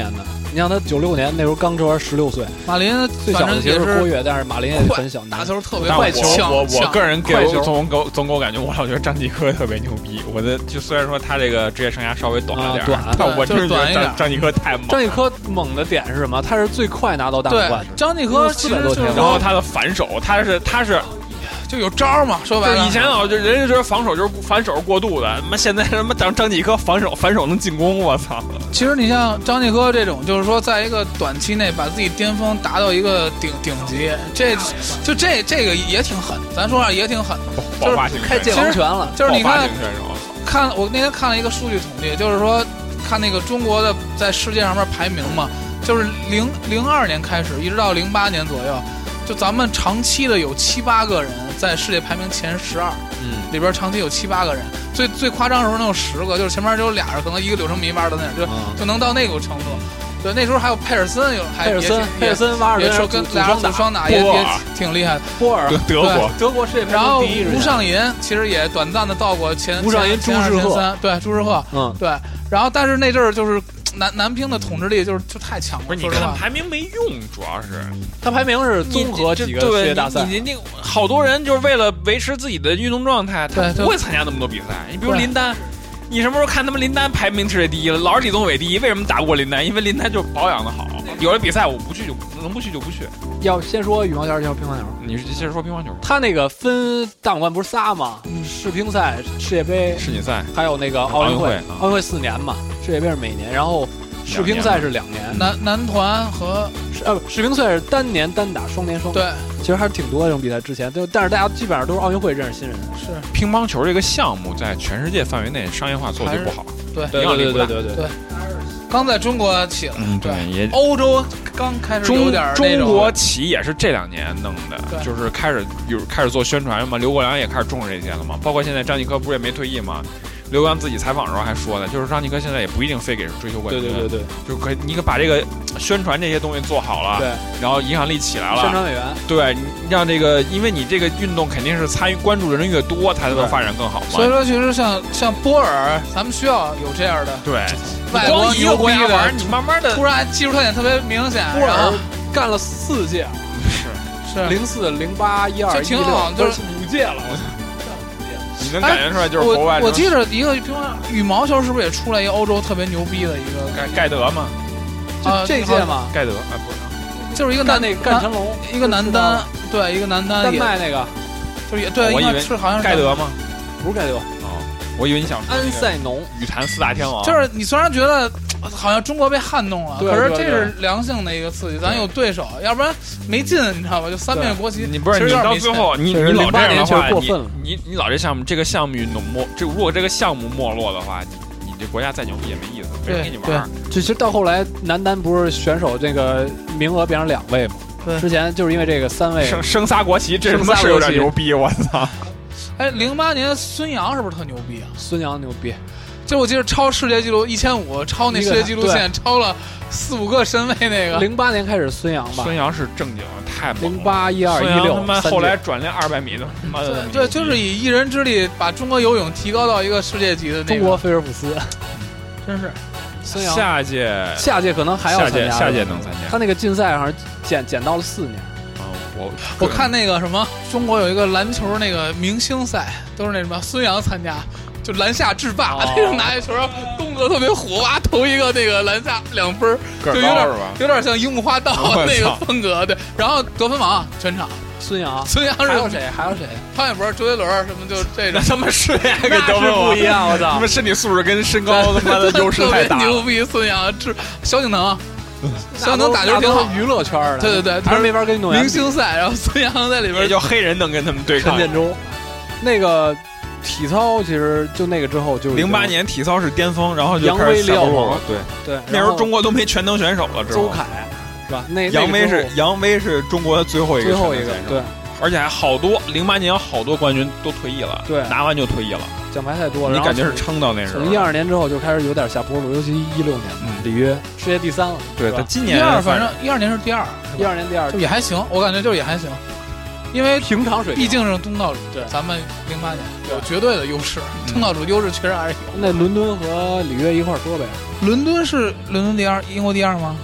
你像他九六年那时候刚这玩十六岁， 马林最小的其实是郭跃，但是马林也很小， 打球特别快球。 我我个人给我总给我总给我感觉，我老觉得张继科特别牛逼。我的就虽然说他这个职业生涯稍微短了点， 短， 但我就是觉得张张继科太猛。 张继科猛的点是什么？他是最快拿到大满贯。 张继科其实就是， 然后他的反手，他是他是。 就有招嘛，说白了， 以前老就人家觉得防守就是反手是过度的，他妈现在他妈张张继科反手反手能进攻，我操！ 其实你像张继科这种，就是说在一个短期内把自己巅峰达到一个顶顶级，这就这这个也挺狠，咱说话也挺狠， 就是开界王权了。 就是你看，看我那天看了一个数据统计，就是说看那个中国的在世界上面排名嘛，就是零零二年开始一直到零八年左右。就咱们长期的有七八个人在世界排名前十二，嗯，里边长期有七八个人，最最夸张的时候能有十个，就是前面只有俩人，可能一个柳成迷玩的那样，就、嗯、就能到那个程度。对，那时候还有佩尔森，有还佩尔森，佩尔森瓦尔也说跟俩人组双打也也挺厉害的。 波尔， 德国， 德国世界排名第一人。 然后吴尚银其实也短暂的到过前吴尚银、朱世赫， 对，朱世赫，嗯，对。然后但是那阵儿就是。南南乒的统治力就是就太强了， 不是你看排名没用，主要是他排名是综合几个世界大赛， 你你好多人就是为了维持自己的运动状态，他不会参加那么多比赛。你比如林丹，你什么时候看他们林丹排名世界第一了？老是李宗伟第一，为什么打不过林丹？因为林丹就保养的好，有的比赛我不去就能不去就不去。 要先说羽毛球，先说乒乓球。 你先说乒乓球。 他那个分大满贯不是仨吗？世乒赛、世界杯、 世锦赛， 还有那个奥运会。奥运会四年嘛，世界杯是每年，然后世乒赛是两年。 男男团和呃世乒赛是单年单打，双年双打。 对， 其实还是挺多这种比赛。之前就但是大家基本上都是奥运会认识新人。 是乒乓球这个项目在全世界范围内商业化做的就不好。 对对对对对对对。 刚在中国起了， 嗯，对，也欧洲刚开始有点中中国起也是这两年弄的，就是开始有开始做宣传嘛。刘国梁也开始重视这些了嘛，包括现在张继科不是也没退役嘛？刘国梁自己采访的时候还说的，就是张继科现在也不一定非给追求冠军， 对对对对， 就可以你可把这个宣传这些东西做好了， 对， 然后影响力起来了， 宣传委员， 对，让这个，因为你这个运动肯定是参与关注的人越多，它才能发展更好嘛。 所以说，其实像像波尔，咱们需要有这样的， 对。 外国一个国家玩，你慢慢的突然技术特点特别明显。 波尔干了四届， 是是零四、零八、一二、 一六，就是五届了。 你能感觉出来就是国外。 我记得一个乒乓羽毛球是不是也出来一个欧洲特别牛逼的一个盖盖德嘛？ 就这届嘛， 盖德啊不是， 就是一个干那干成龙， 一个男单，对，一个男单丹麦那个， 就是也对， 我以为是好像是盖德吗？ 不是盖德。 我以为你想安塞农羽坛四大天王， 就是你虽然觉得好像中国被撼动了， 可是这是良性的一个刺激，咱有对手，要不然没劲，你知道吧？就三面国旗， 你不是你到最后你你老这样的话， 过分了， 你你你老这项目这个项目运动没这如果这个项目没落的话，你你这国家再牛逼也没意思，没人给你玩。 其实到后来男单不是选手这个名额变成两位吗？之前就是因为这个三位升升仨国旗，这他妈是有点牛逼，我操！ 哎，零八年孙杨是不是特牛逼啊？ 孙杨牛逼， 就我记得超世界纪录一千五，超那世界纪录线超了四五个身位那个。 零八年开始孙杨吧， 孙杨是正经太猛了。 零八、一二、一六， 他妈后来转练二百米的，他妈的。 对，就是以一人之力把中国游泳提高到一个世界级的那个。 中国菲尔普斯， 真是。 孙杨下届下届可能还要参加， 下届能参加。 他那个竞赛好像减减到了四年。 我我看那个什么，中国有一个篮球那个明星赛，都是那什么孙杨参加，就篮下制霸， 哦、 那种拿一球动作特别火，哇，投一个那个篮下两分，就有点有点像樱木花道那个风格对。然后得分王全场孙杨， 孙杨还有谁？还有谁？ 潘玮柏、周杰伦什么就这种， 他们是呀，跟得分王不一样，我操！ 他们身体素质跟身高他妈的优势太大， 牛逼！孙杨，这萧敬腾。孙杨能打球挺好， 娱乐圈的， 对对对， 他是没法跟运动员明星赛，然后孙杨在里边， 也就黑人能跟他们对抗。 陈建州，那个体操其实就那个之后就零八年体操是巅峰，然后就杨威、李晓鹏， 对对， 那时候中国都没全能选手了， 周凯是吧？那杨威是杨威是中国的最后一个最后一个，对， 而且还好多零八年有好多冠军都退役了， 对， 拿完就退役了。 奖牌太多了， 你感觉是撑到那时候。 从一二年之后就开始有点下坡路，尤其一六年，嗯，里约世界第三了。 对，他今年第二，反正一二年是第二， 一二年第二就也还行，我感觉就是也还行，因为平常水平， 毕竟是东道主，对，咱们零八年有绝对的优势，东道主优势确实还是有。 那伦敦和里约一块说呗？ 伦敦是伦敦第二，英国第二吗？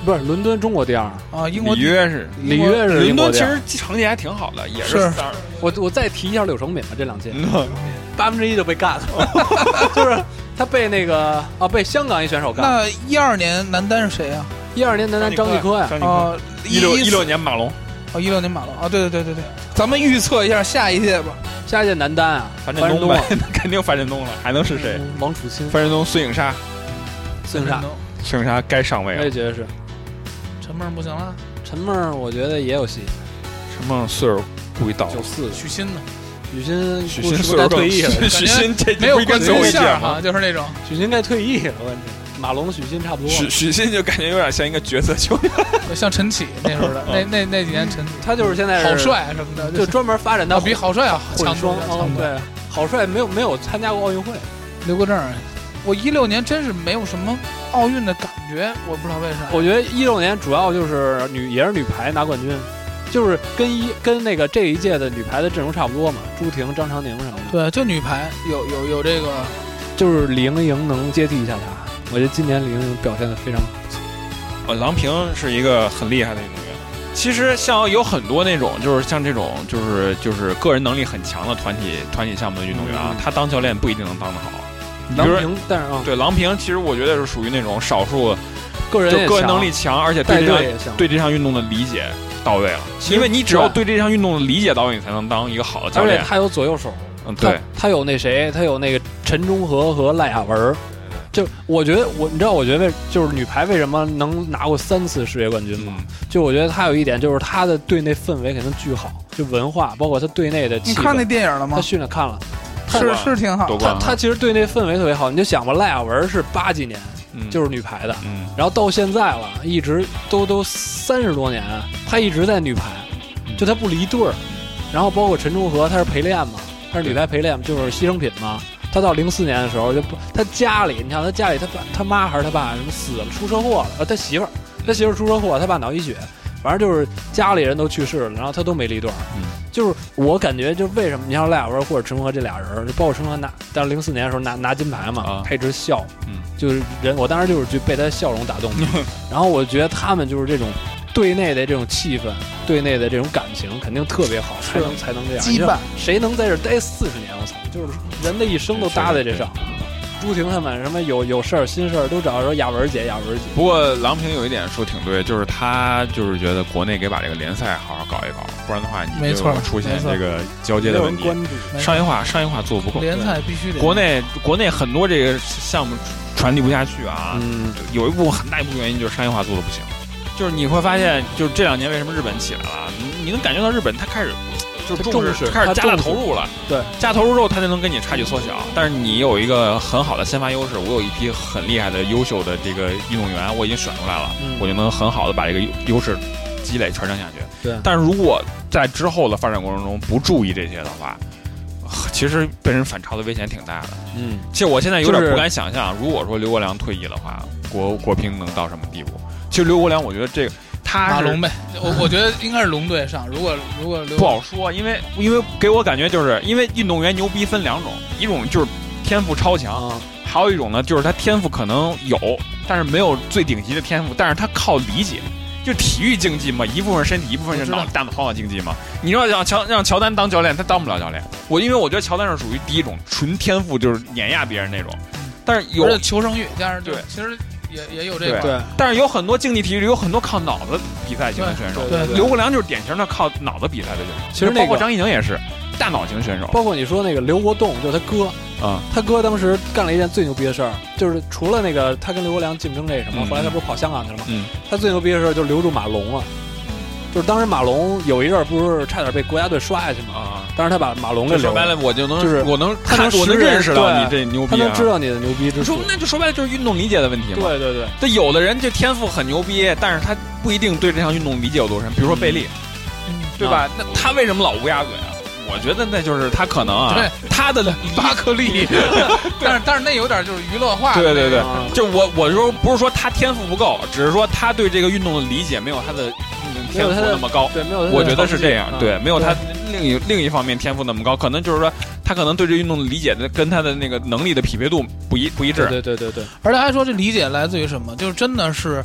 不是伦敦中国第二啊，英国里约是里约是伦敦，其实成绩还挺好的，也是。 我我再提一下柳成敏吧，这两届八分之一就被干了，就是他被那个啊被香港一选手干。 那一二年男单是谁呀？ 一二年男单张继科呀， 啊一六一六年马龙， 啊一六年马龙啊，对对对对对，咱们预测一下下一届吧。 下一届男单啊， 樊振东呗，那肯定樊振东了，还能是谁？ 王楚钦、 樊振东、孙颖莎、 孙颖莎、 孙颖莎该上位了。 我也觉得是。 陈梦不行了， 陈梦我觉得也有戏。 陈梦岁数故意到九四， 许昕呢？ 许昕许昕岁数退役了， 许昕这没有跟最后一届吗？就是那种许昕该退役了，我感觉。马龙、许昕差不多。 许许昕就感觉有点像一个角色球员， 像陈启那时候的那那那几年陈启， 他就是现在好帅什么的， 就专门发展到比好帅啊强双。对，好帅没有没有参加过奥运会， 刘国正。我一六年真是没有什么奥运的感觉，我不知道为啥。 我觉得一六年主要就是女也是女排拿冠军，就是跟一跟那个这一届的女排的阵容差不多嘛，朱婷、张常宁什么的。 对，就女排有有有这个， 就是李盈莹能接替一下她。我觉得今年李盈莹表现得非常不错。 呃，郎平是一个很厉害的运动员。其实像有很多那种，就是像这种，就是就是个人能力很强的团体团体项目的运动员啊，嗯、他当教练不一定能当得好。 郎平，但是啊， 对郎平，其实我觉得是属于那种少数个人就个人能力强，而且对这项对这项运动的理解到位了。因为你只有对这项运动的理解到位，你才能当一个好的教练。 而且他有左右手， 嗯，对， 他, 他有那谁，他有那个陈忠和和赖雅文。就我觉得我，你知道，我觉得就是女排为什么能拿过三次世界冠军吗？嗯、就我觉得他有一点，就是他的队内氛围肯定巨好，就文化，包括他队内的气氛。 你看那电影了吗？ 他训练看了。 是是挺好， 他他其实对那氛围特别好，你就想吧，赖雅文是八几年，嗯、就是女排的，嗯、然后到现在了，一直都都三十多年，他一直在女排，嗯、就他不离队儿。然后包括陈忠和，他是陪练嘛，他是女排陪练，就是牺牲品嘛。他到零四年的时候就不，他家里，你看他家里他爸他妈还是他爸什么死了，出车祸了，呃，他媳妇儿他媳妇儿出车祸，他爸脑溢血。反正就是家里人都去世了，然后他都没离队。嗯，就是我感觉，就是为什么你像赖雅文或者陈忠和这俩人，就包括陈忠和拿，到零四年的时候拿拿金牌嘛，啊、他一直笑，嗯，就是人，我当时就是被他笑容打动的。然后我觉得他们就是这种队内的这种气氛，队内的这种感情肯定特别好，才能才能这样。 羁绊， 谁能在这待四十年？我操，就是人的一生都搭在这上。朱婷他们什么有有事儿心事儿都找说雅文姐雅文姐。 不过郎平有一点说挺对，就是他就是觉得国内给把这个联赛好好搞一搞，不然的话你就出现这个交接的问题。商业化商业化做不够， 联赛必须得。 国内国内很多这个项目传递不下去啊，嗯，有一部分很大一部分原因就是商业化做的不行。就是你会发现，就是这两年为什么日本起来了，你你能感觉到日本他开始。就是重视，开始加大投入了。 对， 加投入之后，他就能跟你差距缩小。但是你有一个很好的先发优势，我有一批很厉害的、优秀的这个运动员，我已经选出来了，嗯、我就能很好的把这个优势积累传承下去。 对。 但是如果在之后的发展过程中不注意这些的话，其实被人反超的危险挺大的。嗯。其实我现在有点不敢想象，如果说刘国梁退役的话，国国乒能到什么地步？其实刘国梁，我觉得这个。 马龙呗，我我觉得应该是龙队上。如果如果不好说，因为因为给我感觉就是因为运动员牛逼分两种，一种就是天赋超强，嗯、还有一种呢就是他天赋可能有，但是没有最顶级的天赋，但是他靠理解，就体育竞技嘛，一部分身体，一部分是脑大脑头脑竞技嘛。你说让乔让乔丹当教练，他当不了教练。我因为我觉得乔丹是属于第一种纯天赋，就是碾压别人那种，但是有求生欲，加上对， 其实。也也有这个， 对，但是有很多竞技体育里有很多靠脑子比赛型的选手， 对对对， 刘国梁就是典型的靠脑子比赛的选手。 其实、那个、 包括张怡宁也是大脑型选手， 包括你说那个刘国栋，就是他哥啊，嗯、他哥当时干了一件最牛逼的事儿，就是除了那个他跟刘国梁竞争这什么，嗯、后来他不是跑香港去了吗？嗯，他最牛逼的事儿就是留住马龙了。就是当时马龙有一阵儿不是差点被国家队刷下去吗？啊！当时他把马龙给说白了，我就能就是我能他能我能认识到你这牛逼、啊， 他能知道你的牛逼之处。 说那就说白了就是运动理解的问题嘛。 对对对， 这有的人就天赋很牛逼，但是他不一定对这项运动理解有多深。比如说贝利，嗯、对吧？那他为什么老乌鸦嘴啊？我觉得那就是他可能啊， 对他的巴克利，但是但是那有点就是娱乐化。 对对对，啊、就我我说不是说他天赋不够，只是说他对这个运动的理解没有他的。天赋那么高， 对，没有， 我觉得是这样， 嗯、 对，没有他另一另一方面天赋那么高，可能就是说他可能对这运动的理解的跟他的那个能力的匹配度不一不一致， 对对对对。 而且还说这理解来自于什么？就是真的是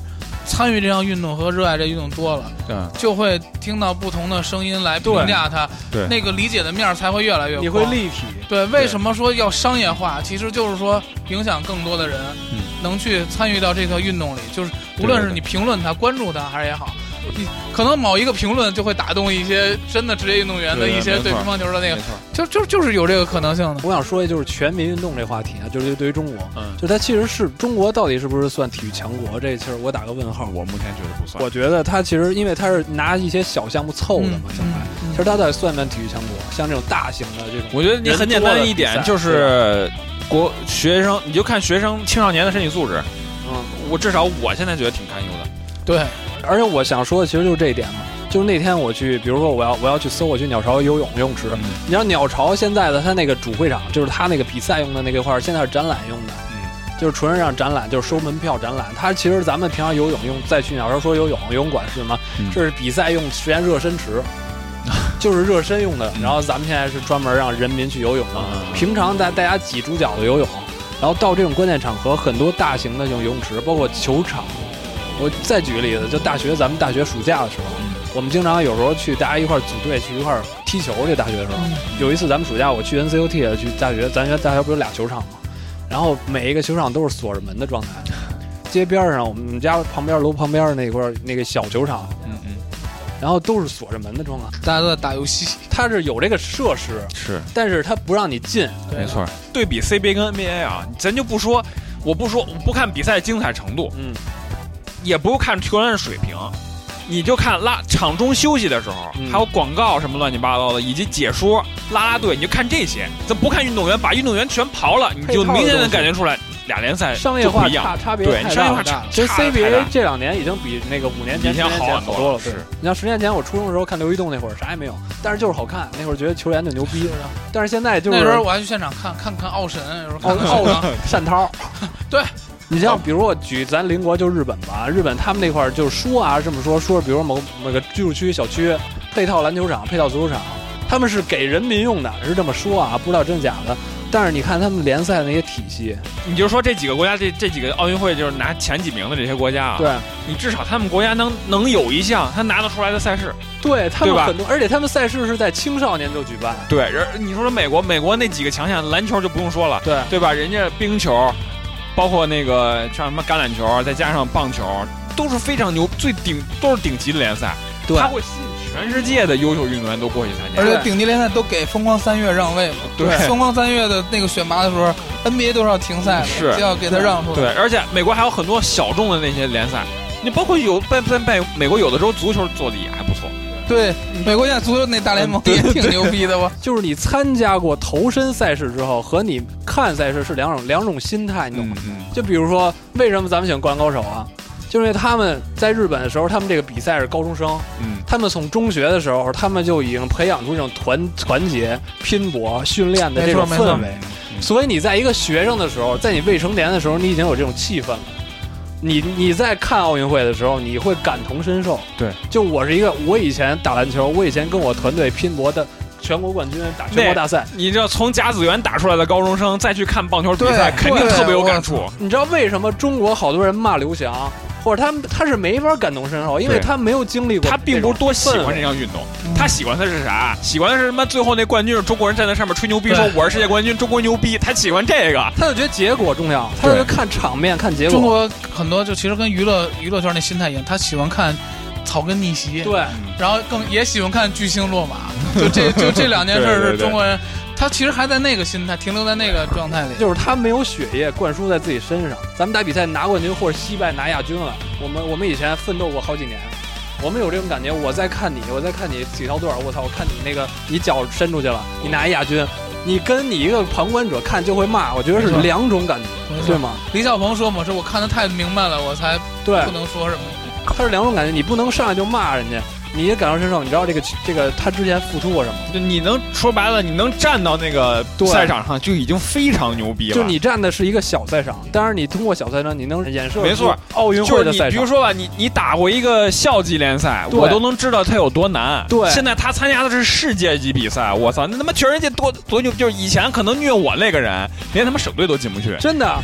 参与这项运动和热爱这运动多了， 对， 就会听到不同的声音来评价它， 对， 那个理解的面才会越来越广， 你会立体。 对，为什么说要商业化？其实就是说影响更多的人， 嗯， 能去参与到这个运动里，就是无论是你评论它、关注它还是也好。你可能某一个评论就会打动一些真的职业运动员的一些对乒乓球的那个，就就就是有这个可能性的。 我想说的就是全民运动这话题啊，就是对于中国，嗯，就它其实是中国到底是不是算体育强国？这其实我打个问号。 我目前觉得不算。 我觉得它其实因为它是拿一些小项目凑的嘛，想来、嗯嗯，其实它到底算不算体育强国？像这种大型的这种， 我觉得你很简单一点就是国学生，你就看学生青少年的身体素质，嗯，我至少我现在觉得挺堪忧的。 对。 而且我想说的其实就是这一点嘛，就是那天我去，比如说我要我要去搜，我去鸟巢游泳游泳池，嗯、你知道鸟巢现在的它那个主会场，就是它那个比赛用的那个块儿，现在是展览用的，嗯，就是纯是让展览，就是收门票展览。它其实咱们平常游泳用再去鸟巢说游泳，游泳馆是什么？嗯、这是比赛用实验热身池，就是热身用的。然后咱们现在是专门让人民去游泳的，嗯、平常大大家挤猪脚的游泳，然后到这种关键场合，很多大型的这种游泳池，包括球场。我再举个例子，就大学，咱们大学暑假的时候，嗯、我们经常有时候去大家一块组队去一块踢球。这大学的时候，嗯、有一次咱们暑假我去 N C U T 去大学，咱学大学不是俩球场吗？然后每一个球场都是锁着门的状态。街边上我们家旁边楼旁边那块那个小球场，嗯嗯，然后都是锁着门的状态， 大家都在打游戏。 它是有这个设施， 是， 但是它不让你进。 没错。对比 C B A 跟 N B A 啊，咱就不说，我不说，我不看比赛精彩程度，嗯。也不看球员的水平，你就看拉场中休息的时候，嗯、还有广告什么乱七八糟的，以及解说、拉拉队，你就看这些。咱不看运动员，把运动员全刨了，你就明显的感觉出来，俩联赛商业化差差别对太大。 商业化差。 其实 C B A 这两年已经比那个五年前、十年前好多了。 是， 你像十年前我初中的时候看刘一栋那会儿啥也没有，但是就是好看，那会儿觉得球员就牛逼。但是现在就是那时候我还去现场看看看奥神，有时候看看奥单涛， 对。 你像比如我举咱邻国就日本吧，日本他们那块儿就是说啊这么说说，比如某某个居住区小区配套篮球场、配套足球场，他们是给人民用的，是这么说啊，不知道真假的。但是你看他们联赛的那些体系， 你就说这几个国家这这几个奥运会就是拿前几名的这些国家啊， 对， 你至少他们国家能能有一项他拿得出来的赛事， 对他们很多，而且他们赛事是在青少年就举办。 对，而你说说美国，美国那几个强项，篮球就不用说了， 对对吧？人家冰球。包括那个像什么橄榄球，再加上棒球，都是非常牛，最顶都是顶级的联赛。 对， 他会吸引全世界的优秀运动员都过去参加。 而且顶级联赛都给疯狂三月让位嘛。 对， 疯狂三月的那个选拔的时候 ，N B A 都是要停赛的， 是要给他让出来。 对，而且美国还有很多小众的那些联赛，你包括有在在在美国有的时候足球做的也还不错。 对，美国现在足球那大联盟也挺牛逼的吧？ 就是你参加过投身赛事之后，和你看赛事是两种两种心态，你懂吗？嗯嗯、就比如说，为什么咱们喜欢《灌篮高手》啊？就是因为他们在日本的时候，他们这个比赛是高中生，嗯，他们从中学的时候，他们就已经培养出这种团团结、拼搏、训练的这种氛围。所以你在一个学生的时候，在你未成年的时候，你已经有这种气氛了。你你在看奥运会的时候，你会感同身受。 对， 就我是一个，我以前打篮球，我以前跟我团队拼搏的全国冠军，打全国大赛。 你知道，从甲子园打出来的高中生再去看棒球比赛，肯定特别有感触。 你知道为什么中国好多人骂刘翔，或者他他是没法感同身受，因为他没有经历过。 他并不是多喜欢这项运动，嗯、他喜欢的是啥？喜欢的是什么？最后那冠军是中国人站在上面吹牛逼，说我是世界冠军，中国牛逼。他喜欢这个， 他就觉得结果重要，他就看场面，看结果。 中国很多就其实跟娱乐娱乐圈那心态一样，他喜欢看草根逆袭， 对， 然后更也喜欢看巨星落马，就这就这两件事是中国人。对对对，他其实还在那个心态，停留在那个状态里， 就是他没有血液灌输在自己身上。咱们打比赛拿冠军或者惜败拿亚军了，我们我们以前奋斗过好几年，我们有这种感觉。我在看你，我在看你几条队，我操！我看你那个你脚伸出去了，你拿亚军，你跟你一个旁观者看就会骂，我觉得是两种感觉，对吗？ 李小鹏说嘛，说我看得太明白了，我才对不能说什么。 他是两种感觉，你不能上来就骂人家。你也感同身受，你知道这个这个他之前付出过什么？ 就你能说白了，你能站到那个赛场上就已经非常牛逼了。 就你站的是一个小赛场，当然你通过小赛场，你能演示没错奥运会的赛场。 就是你比如说吧，你你打过一个校级联赛，我都能知道它有多难。 对， 现在他参加的是世界级比赛，我操，那他妈全世界多多牛！就是以前可能虐我那个人，连他妈省队都进不去。 真的。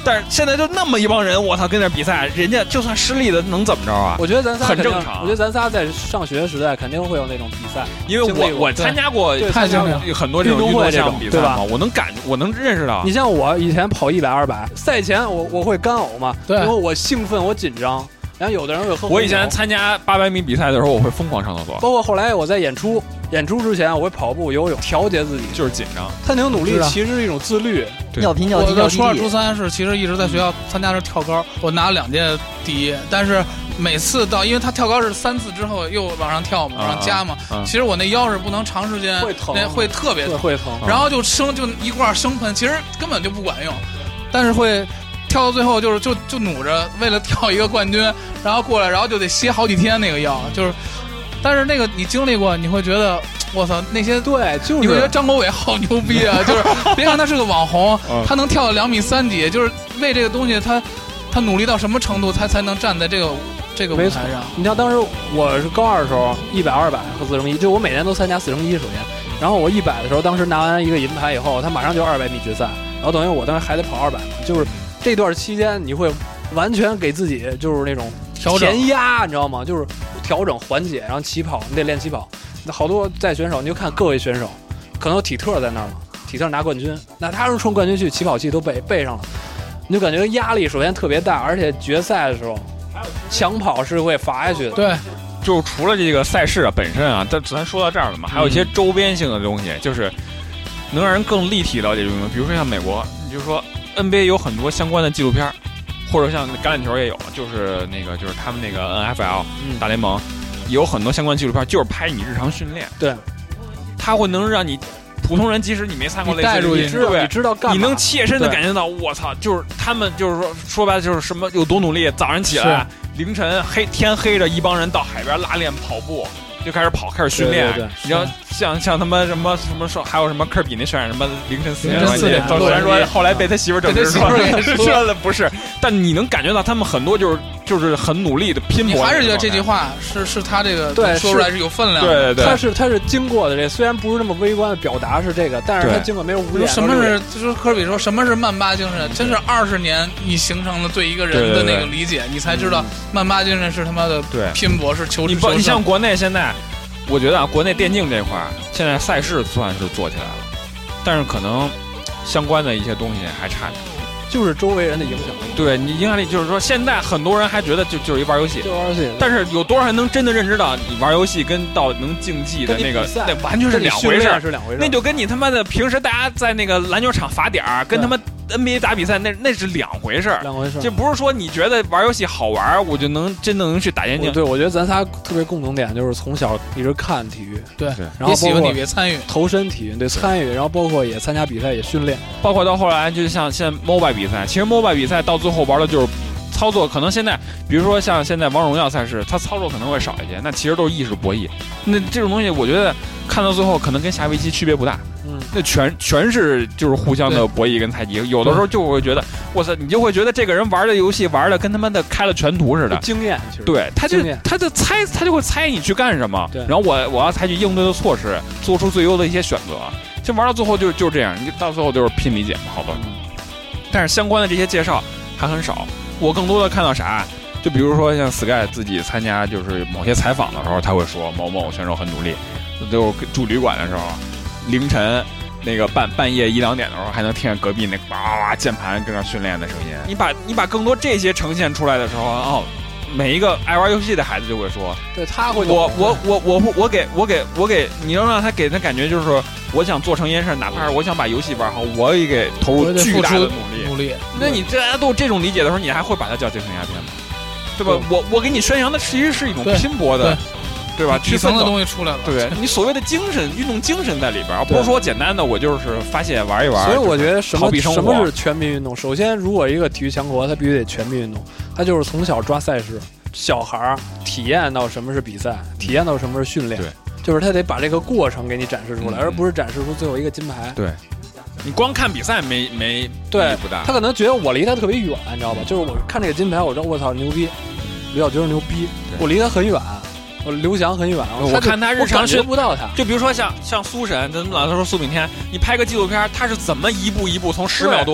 但是现在就那么一帮人，我操，跟那比赛，人家就算失利的能怎么着啊？ 我觉得咱仨很正常。 我觉得咱仨在上学时代肯定会有那种比赛， 因为我我参加过参加过很多这种运动项目比赛嘛，我能感我能认识到。 你像我以前跑一百、二百，赛前我我会干呕嘛， 对， 因为我兴奋，我紧张。然后有的人会喝。 我以前参加八百米比赛的时候，我会疯狂上厕所。 包括后来我在演出，演出之前我会跑步、游泳，调节自己， 就是紧张。 他那种努力其实是一种自律。 尿频尿急尿急。 我的初二、初三是其实一直在学校参加着跳高，我拿了两届第一，但是每次到，因为他跳高是三次之后又往上跳嘛，往上加嘛， 啊啊、 其实我那腰是不能长时间， 会疼， 那会特别疼， 会疼。 然后就生就一罐生喷，其实根本就不管用，但是会。跳到最后就是就就努着为了跳一个冠军，然后过来，然后就得歇好几天那个药，就是，但是那个你经历过，你会觉得我操那些对，就是你会觉得张国伟好牛逼啊，就是别看他是个网红，他能跳到两米三几，就是为这个东西他他努力到什么程度，他才能站在这个这个舞台上。 你像当时我是高二的时候，一百、二百和四乘一，就我每年都参加四乘一，首先，然后我一百的时候，当时拿完一个银牌以后，他马上就二百米决赛，然后等于我当时还得跑二百嘛，就是。这段期间你会完全给自己就是那种填压，你知道吗？就是调整缓解，然后起跑你得练起跑。那好多在选手，你就看各位选手，可能有体特在那儿嘛，体特拿冠军，那他是冲冠军去，起跑器都备备上了，你就感觉压力首先特别大，而且决赛的时候抢跑是会罚下去的。 对， 就除了这个赛事啊本身啊，咱咱说到这儿了嘛，还有一些周边性的东西，就是能让人更立体了解这种，比如说像美国，你就说。N B A 有很多相关的纪录片，或者像橄榄球也有，就是那个就是他们那个 N F L、嗯、大联盟有很多相关纪录片，就是拍你日常训练。 对， 它会能让你普通人，即使你没参过类似的， 你知道你知道干嘛， 你能切身的感觉到，我操，就是他们就是说说白了就是什么有多努力，早上起来凌晨黑天黑着，一帮人到海边拉练跑步。就开始跑，开始训练。 对对对你知道，像像他妈什么什么说，还有什么科比那渲染什么凌晨四点四点， 虽然说后来被他媳妇儿证实说说了不是，但你能感觉到他们很多就是就是很努力的拼搏。 你还是觉得这句话是是他这个对说出来是有分量的。 对对对， 他是他是经过的这，虽然不是那么微观的表达是这个，但是他经过没有污点。 什么是就是科比说什么是曼巴精神？真是二十年你形成了对一个人的那个理解，你才知道曼巴精神是他妈的拼搏是求。 你不，你像国内现在。我觉得啊，国内电竞这块儿现在赛事算是做起来了，但是可能相关的一些东西还差点， 就是周围人的影响力。 对你影响力，就是说现在很多人还觉得就就是一玩游戏， 就玩游戏。 但是有多少人能真的认知到你玩游戏跟到能竞技的那个，那完全是两回事， 是两回事。 那就跟你他妈的平时大家在那个篮球场罚点儿，跟他妈 N B A 打比赛那那是两回事， 两回事。 就不是说你觉得玩游戏好玩，我就能真的能去打电竞。 对，我觉得咱仨特别共同点就是从小一直看体育， 对， 然后喜欢体育参与， 投身体育，对参与，然后包括也参加比赛，也训练， 包括到后来就像现在 M O B A 比赛，其实 M O B A 比赛到最后玩的就是操作，可能现在比如说像现在王者荣耀赛事，它操作可能会少一些，那其实都是意识博弈。那这种东西，我觉得看到最后可能跟下围棋区别不大。嗯，那全全是就是互相的博弈跟猜忌，有的时候就会觉得，哇塞，你就会觉得这个人玩的游戏玩的跟他妈的开了全图似的， 经验，其实对，他就他就猜，他就会猜你去干什么， 对， 然后我我要采取应对的措施，做出最优的一些选择，就玩到最后就就是这样，你到最后就是拼理解嘛，好多。嗯、但是相关的这些介绍还很少，我更多的看到啥？就比如说像 Sky 自己参加就是某些采访的时候，他会说某某选手很努力，就住旅馆的时候。凌晨那个半半夜一两点的时候，还能听见隔壁那哇哇哇键盘跟那训练的声音。你把你把更多这些呈现出来的时候，哦，每一个爱玩游戏的孩子就会说， 对他会我我我我我给我给我给你要让他给他感觉就是说，我想做成一件事，哪怕是我想把游戏玩好，我也给投入巨大的努力。 努力。 那你大家都有这种理解的时候，你还会把它叫精神鸦片吗？对吧？我我给你宣扬的其实是一种拼搏的。对吧？ 底层的东西出来了， 对你所谓的精神、运动精神在里边，而不是说简单的我就是发泄玩一玩。 所以我觉得什么什么是全民运动？首先，如果一个体育强国，它必须得全民运动，它就是从小抓赛事，小孩儿体验到什么是比赛，体验到什么是训练， 对， 就是他得把这个过程给你展示出来，嗯、而不是展示出最后一个金牌。 对，你光看比赛没没对不大， 他可能觉得我离他特别远，你知道吧？就是我看这个金牌，我知道我操牛逼，刘晓军牛逼，我离他很远。我刘翔很远， 我看他日常学不到他。 就比如说像像苏神，咱老是说苏炳添，你拍个纪录片，他是怎么一步一步从十秒多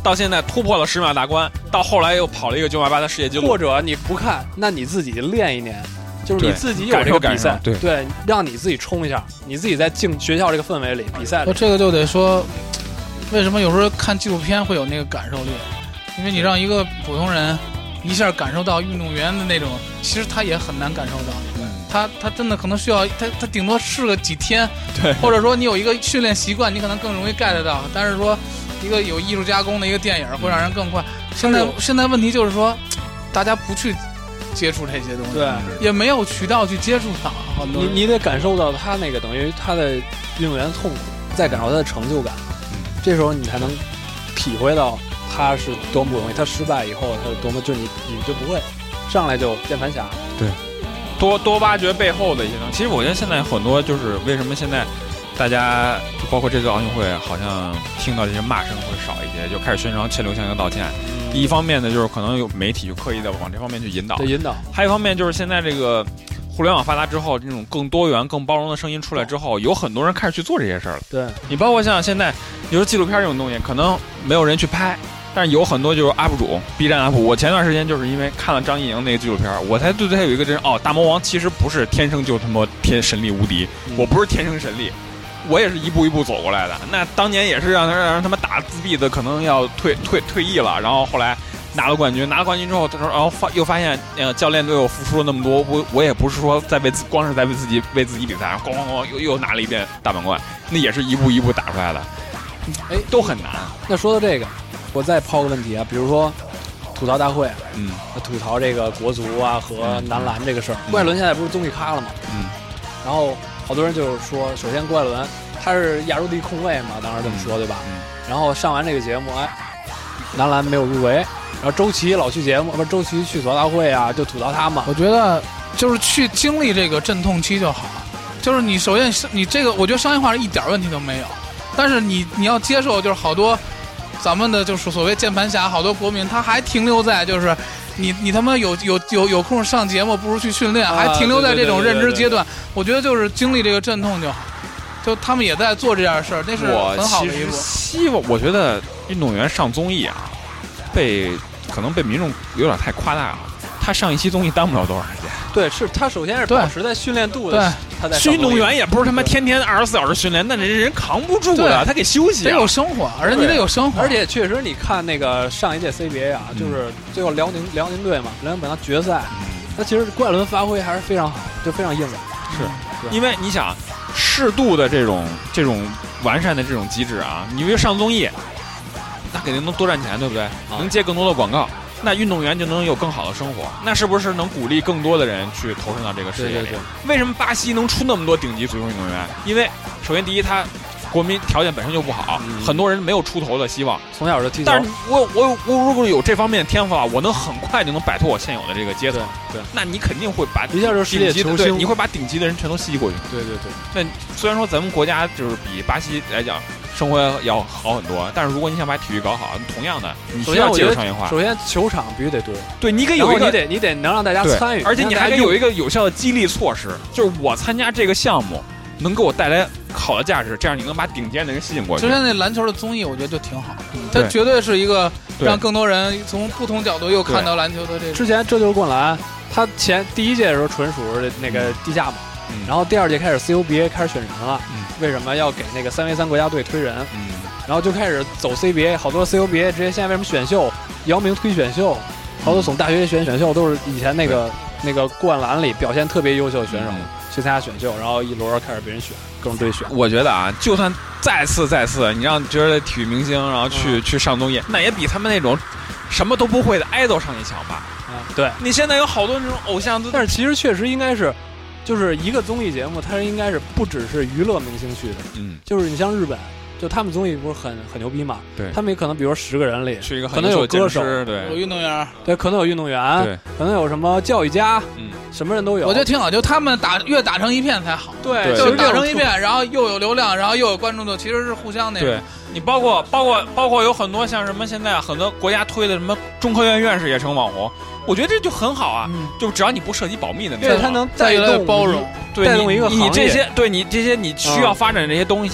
到现在突破了十秒大关，到后来又跑了一个九秒八的世界纪录。 或者你不看，那你自己练一年，就是你自己有这个比赛， 对对，让你自己冲一下，你自己在进学校这个氛围里比赛里。 这个就得说，为什么有时候看纪录片会有那个感受力？因为你让一个普通人一下感受到运动员的那种，其实他也很难感受到。他他真的可能需要他他顶多试个几天， 对， 或者说你有一个训练习惯，你可能更容易 get 到。但是说一个有艺术加工的一个电影会让人更快。现在现在问题就是说，大家不去接触这些东西， 对， 也没有渠道去接触它。 你你得感受到他那个等于他的运动员痛苦，再感受他的成就感，这时候你才能体会到他是多么不容易。他失败以后，他是多么就你你就不会上来就键盘侠， 对。多多挖掘背后的一些东西。其实我觉得现在很多就是为什么现在大家就包括这次奥运会，好像听到这些骂声会少一些，就开始宣传欠刘翔一个道歉。嗯、一方面呢，就是可能有媒体就刻意的往这方面去引导， 对引导。 还有一方面就是现在这个互联网发达之后，这种更多元、更包容的声音出来之后，有很多人开始去做这些事儿了。 对你包括像现在，比如说纪录片这种东西，可能没有人去拍。但是有很多就是 U P 主 B 站 U P 主，我前段时间就是因为看了张艺颖那个纪录片，我才对他有一个真哦，大魔王其实不是天生就他妈天神力无敌，嗯、我不是天生神力，我也是一步一步走过来的。那当年也是让他让人他妈打自闭的，可能要退退退役了，然后后来拿了冠军，拿了冠军之后，他说然后发又发现呃教练对我付出了那么多，我我也不是说在为自光是在为自己为自己比赛，咣咣咣又又拿了一遍大满贯，那也是一步一步打出来的，哎都很难。 那说到这个。我再抛个问题啊，比如说吐槽大会， 嗯， 吐槽这个国足啊和男篮这个事儿。郭艾伦现在不是综艺咖了吗？ 嗯， 然后好多人就是说，首先郭艾伦他是亚洲第一控卫嘛，当时这么说、嗯、对吧？ 嗯。 然后上完这个节目，哎，男篮没有入围，然后周琦老去节目，不是周琦去吐槽大会啊，就吐槽他嘛。 我觉得就是去经历这个阵痛期就好，就是你首先你这个，我觉得商业化是一点问题都没有，但是你你要接受，就是好多。咱们的就是所谓键盘侠，好多国民他还停留在就是你你他妈有有有有空上节目，不如去训练， 啊、 还停留在这种认知阶段。我觉得就是经历这个阵痛就好，就他们也在做这样的事儿，那是很好的一步。 希望我觉得运动员上综艺啊，被可能被民众有点太夸大了。他上一期综艺当不了多少时间。 对，是他首先是保持在训练度的， 对， 他在运动员也不是他妈天天二十四小时训练，那人人扛不住了，他给休息、啊， 得有生活，而且你得有生活。 而且确实，你看那个上一届 C B A 啊，嗯、就是最后辽宁辽宁队嘛，辽宁本来决赛，那、嗯、其实郭艾伦发挥还是非常好，就非常硬朗。 是，是因为你想适度的这种这种完善的这种机制啊，你比如上综艺，那肯定能多赚钱，对不对？啊、能接更多的广告。那运动员就能有更好的生活，那是不是能鼓励更多的人去投身到这个事业里？ 对对对。 为什么巴西能出那么多顶级足球运动员？因为首先第一，他国民条件本身就不好，嗯、很多人没有出头的希望， 从小就踢球。 但是我我我如果有这方面的天赋啊，我能很快就能摆脱我现有的这个阶层。 对， 那你肯定会把一下就世界球星， 你会把顶级的人全都吸过去。 对对对。 那虽然说咱们国家就是比巴西来讲。生活要好很多，但是如果你想把体育搞好，同样的，你需要接受商业化。 首先，球场必须得多， 对你给有一个， 你得你得能让大家参与， 而且你还得有一个有效的激励措施，就是我参加这个项目能给我带来好的价值，这样你能把顶尖的人吸引过去。 之前那篮球的综艺，我觉得就挺好，它绝对是一个让更多人从不同角度又看到篮球的这个。 之前这就是灌篮，他前第一届的时候纯属那个地下嘛。 嗯、 然后第二届开始 C U B A 开始选人了， 嗯、 为什么要给那个三 v 三国家队推人？ 嗯、 然后就开始走 C B A， 好多 C U B A 直接现在为什么选秀？姚明推选秀，好多从大学选选秀都是以前那个那个灌篮里表现特别优秀的选手、嗯、去参加选秀，然后一轮开始被人选，各种队选。 我觉得啊，就算再次再次，你让觉得体育明星然后去、嗯、去上综艺，那也比他们那种什么都不会的idol上去强吧？ 啊，对。 你现在有好多那种偶像， 但是其实确实应该是。就是一个综艺节目，它应该是不只是娱乐明星去的， 嗯， 就是你像日本，就他们综艺不是很很牛逼嘛， 对， 他们也可能比如说十个人里， 是一个可能有歌手， 对， 有运动员， 对，可能有运动员， 对， 可能有什么教育家， 嗯， 什么人都有。 我觉得挺好，就他们打越打成一片才好， 对， 就是打成一片，然后又有流量，然后又有关注度，其实是互相那个。 对，你包括包括包括有很多像什么现在很多国家推的什么中科院院士也成网红。我觉得这就很好啊， 嗯、 就只要你不涉及保密的那种，对，它能带动包容， 对带动一个行业。 你这些，对你这些你需要发展这些东西，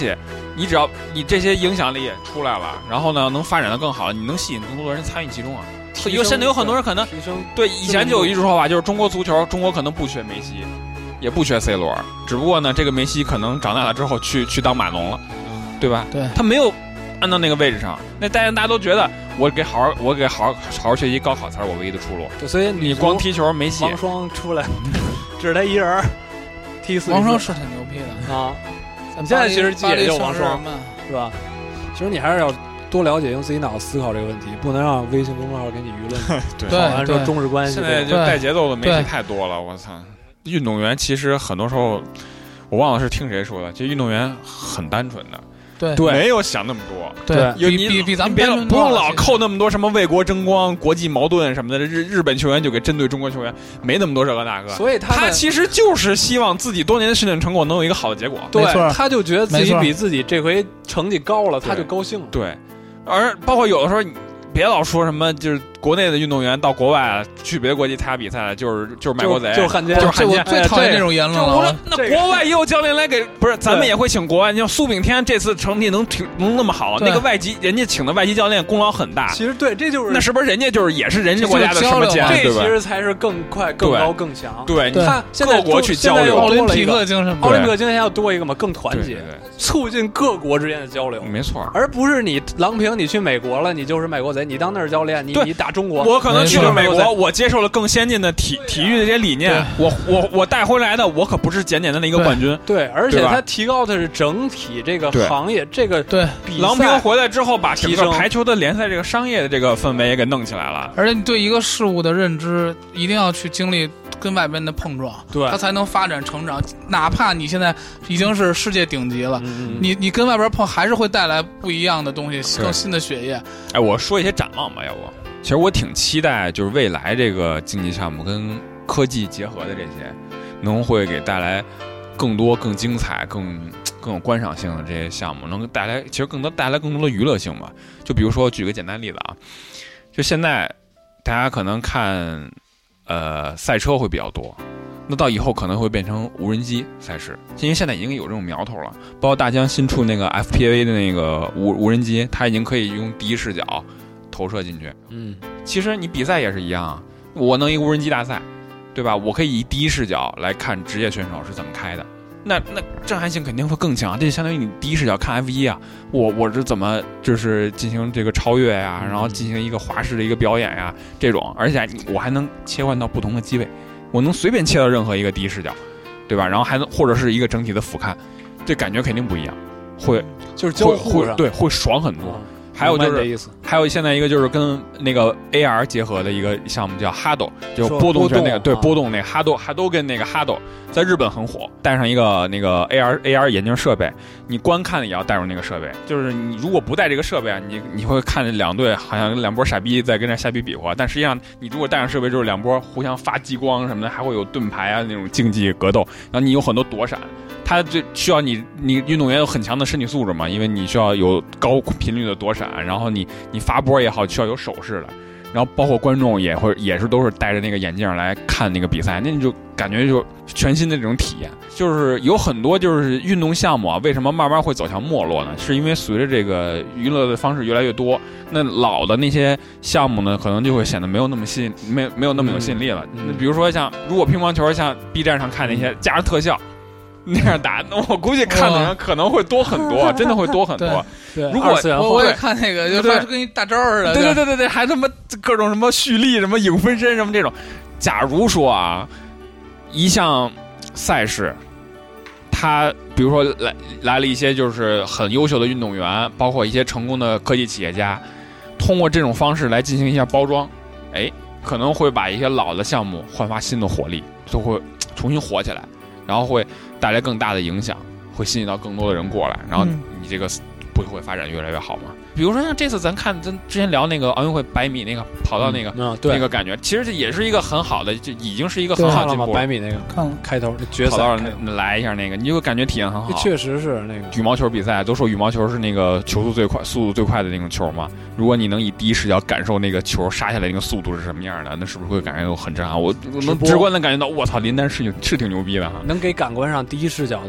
你只要你这些影响力出来了，然后呢能发展的更好，你能吸引更多的人参与其中啊。因为现在有很多人可能对以前就有一种说法，就是中国足球，中国可能不缺梅西，也不缺 C 罗，只不过呢，这个梅西可能长大了之后去去当码农了，对吧？ 对， 他没有按到那个位置上。那大家大家都觉得我给好好我给好好好好学习高考才是我唯一的出路。 对，所以你光踢球没戏。 王霜出来，只是他一人踢四。 王霜是挺牛逼的啊！你现在其实也就王霜，是吧？其实你还是要多了解，用自己脑子思考这个问题，不能让微信公众号给你舆论对跑完说中日关系。 现在就带节奏的媒体太多了，我操！运动员其实很多时候，我忘了是听谁说的，其实运动员很单纯的。 对对，没有想那么多。 对， 有比比比咱们别不用老扣那么多什么为国争光、国际矛盾什么的。日日本球员就给针对中国球员，没那么多这个那个。 所以他他其实就是希望自己多年的训练成果能有一个好的结果。 对，他就觉得自己比自己这回成绩高了，他就高兴了。 对，而包括有的时候你别老说什么，就是国内的运动员到国外去别的国际参加比赛，就是就是卖国贼， 就是汉奸， 就是汉奸。 最讨厌这种言论了。 我说，那国外也有教练来给，不是咱们也会请国外。你像苏炳添这次成绩能挺能那么好，那个外籍人家请的外籍教练功劳很大。 其实对，这就是那是不是人家就是也是人家国家的什么奸？这其实才是更快、更高、更强。 对， 你看现在各国去交流， 奥林匹克精神， 奥林匹克精神要多一个嘛，更团结，促进各国之间的交流。 没错， 而不是你郎平，你去美国了，你就是卖国贼，你当那是教练，你你打中国， 我可能。去了美国，我接受了更先进的体体育的这些理念，我我我带回来的，我可不是简简单的一个冠军。 对，而且它提高的是整体这个行业，这个对。 郎平回来之后，把整个排球的联赛这个商业的这个氛围也给弄起来了。 而且你对一个事物的认知，一定要去经历跟外边的碰撞， 对， 它才能发展成长。哪怕你现在已经是世界顶级了，嗯、你你跟外边碰，还是会带来不一样的东西，更新的血液。 哎，我说一些展望吧，要不。其实我挺期待，就是未来这个竞技项目跟科技结合的这些，能会给带来更多、更精彩、更更有观赏性的这些项目，能带来其实更多带来更多的娱乐性吧。就比如说，举个简单例子啊，就现在大家可能看呃赛车会比较多，那到以后可能会变成无人机赛事，因为现在已经有这种苗头了。包括大疆新出那个 F P V 的那个无无人机，它已经可以用第一视角投射进去。 嗯， 其实你比赛也是一样啊，我弄一个无人机大赛，对吧？我可以以第一视角来看职业选手是怎么开的，那那震撼性肯定会更强。这就相当于你第一视角看 F 一 啊，我我是怎么就是进行这个超越呀、啊，然后进行一个滑式的一个表演呀、啊，这种，而且我还能切换到不同的机位，我能随便切到任何一个第一视角，对吧？然后还能或者是一个整体的俯瞰，这感觉肯定不一样，会就是交互上对会爽很多。嗯，还有就是，还有现在一个就是跟那个 A R 结合的一个项目叫 Hado， 就波动拳那个，对波动那个 Hado Hado 跟那个 Hado 在日本很火。带上一个那个 A R A R 眼镜设备，你观看也要带入那个设备。就是你如果不带这个设备啊，你你会看见两队好像两波傻逼在跟那瞎逼比划，但实际上你如果带上设备之后，两波互相发激光什么的，还会有盾牌啊那种竞技格斗，然后你有很多躲闪。它就需要你，你运动员有很强的身体素质嘛，因为你需要有高频率的躲闪，然后你你发波也好，需要有手势的，然后包括观众也会也是都是戴着那个眼镜来看那个比赛，那你就感觉就全新的这种体验。就是有很多就是运动项目啊，为什么慢慢会走向没落呢？是因为随着这个娱乐的方式越来越多，那老的那些项目呢，可能就会显得没有那么吸引，没没有那么有吸引力了。那、嗯、比如说像如果乒乓球像 B 站上看那些加上特效。那样打，那我估计看的人可能会多很多，真的会多很多。 对， 如果我我也看那个，就跟一大招似的。 对对对对对，还他妈各种什么蓄力、什么影分身什么这种。假如说啊，一项赛事，他比如说来来了一些就是很优秀的运动员，包括一些成功的科技企业家，通过这种方式来进行一下包装，哎，可能会把一些老的项目焕发新的活力，就会重新火起来。然后会带来更大的影响，会吸引到更多的人过来，然后你这个不会发展越来越好吗？比如说像这次咱看，咱之前聊那个奥运会百米那个跑到那个、 嗯嗯、对那个感觉，其实这也是一个很好的，就已经是一个很好的进步了。 百米那个看开头决赛跑到来一下那个，你就感觉体验很好。 确实是那个羽毛球比赛都说羽毛球是那个球速最快、速度最快的那种球嘛。如果你能以第一视角感受那个球杀下来那个速度是什么样的，那是不是会感觉很震撼？我能直观的感觉到，我操，林丹是是挺牛逼的哈， 能给感官上第一视角的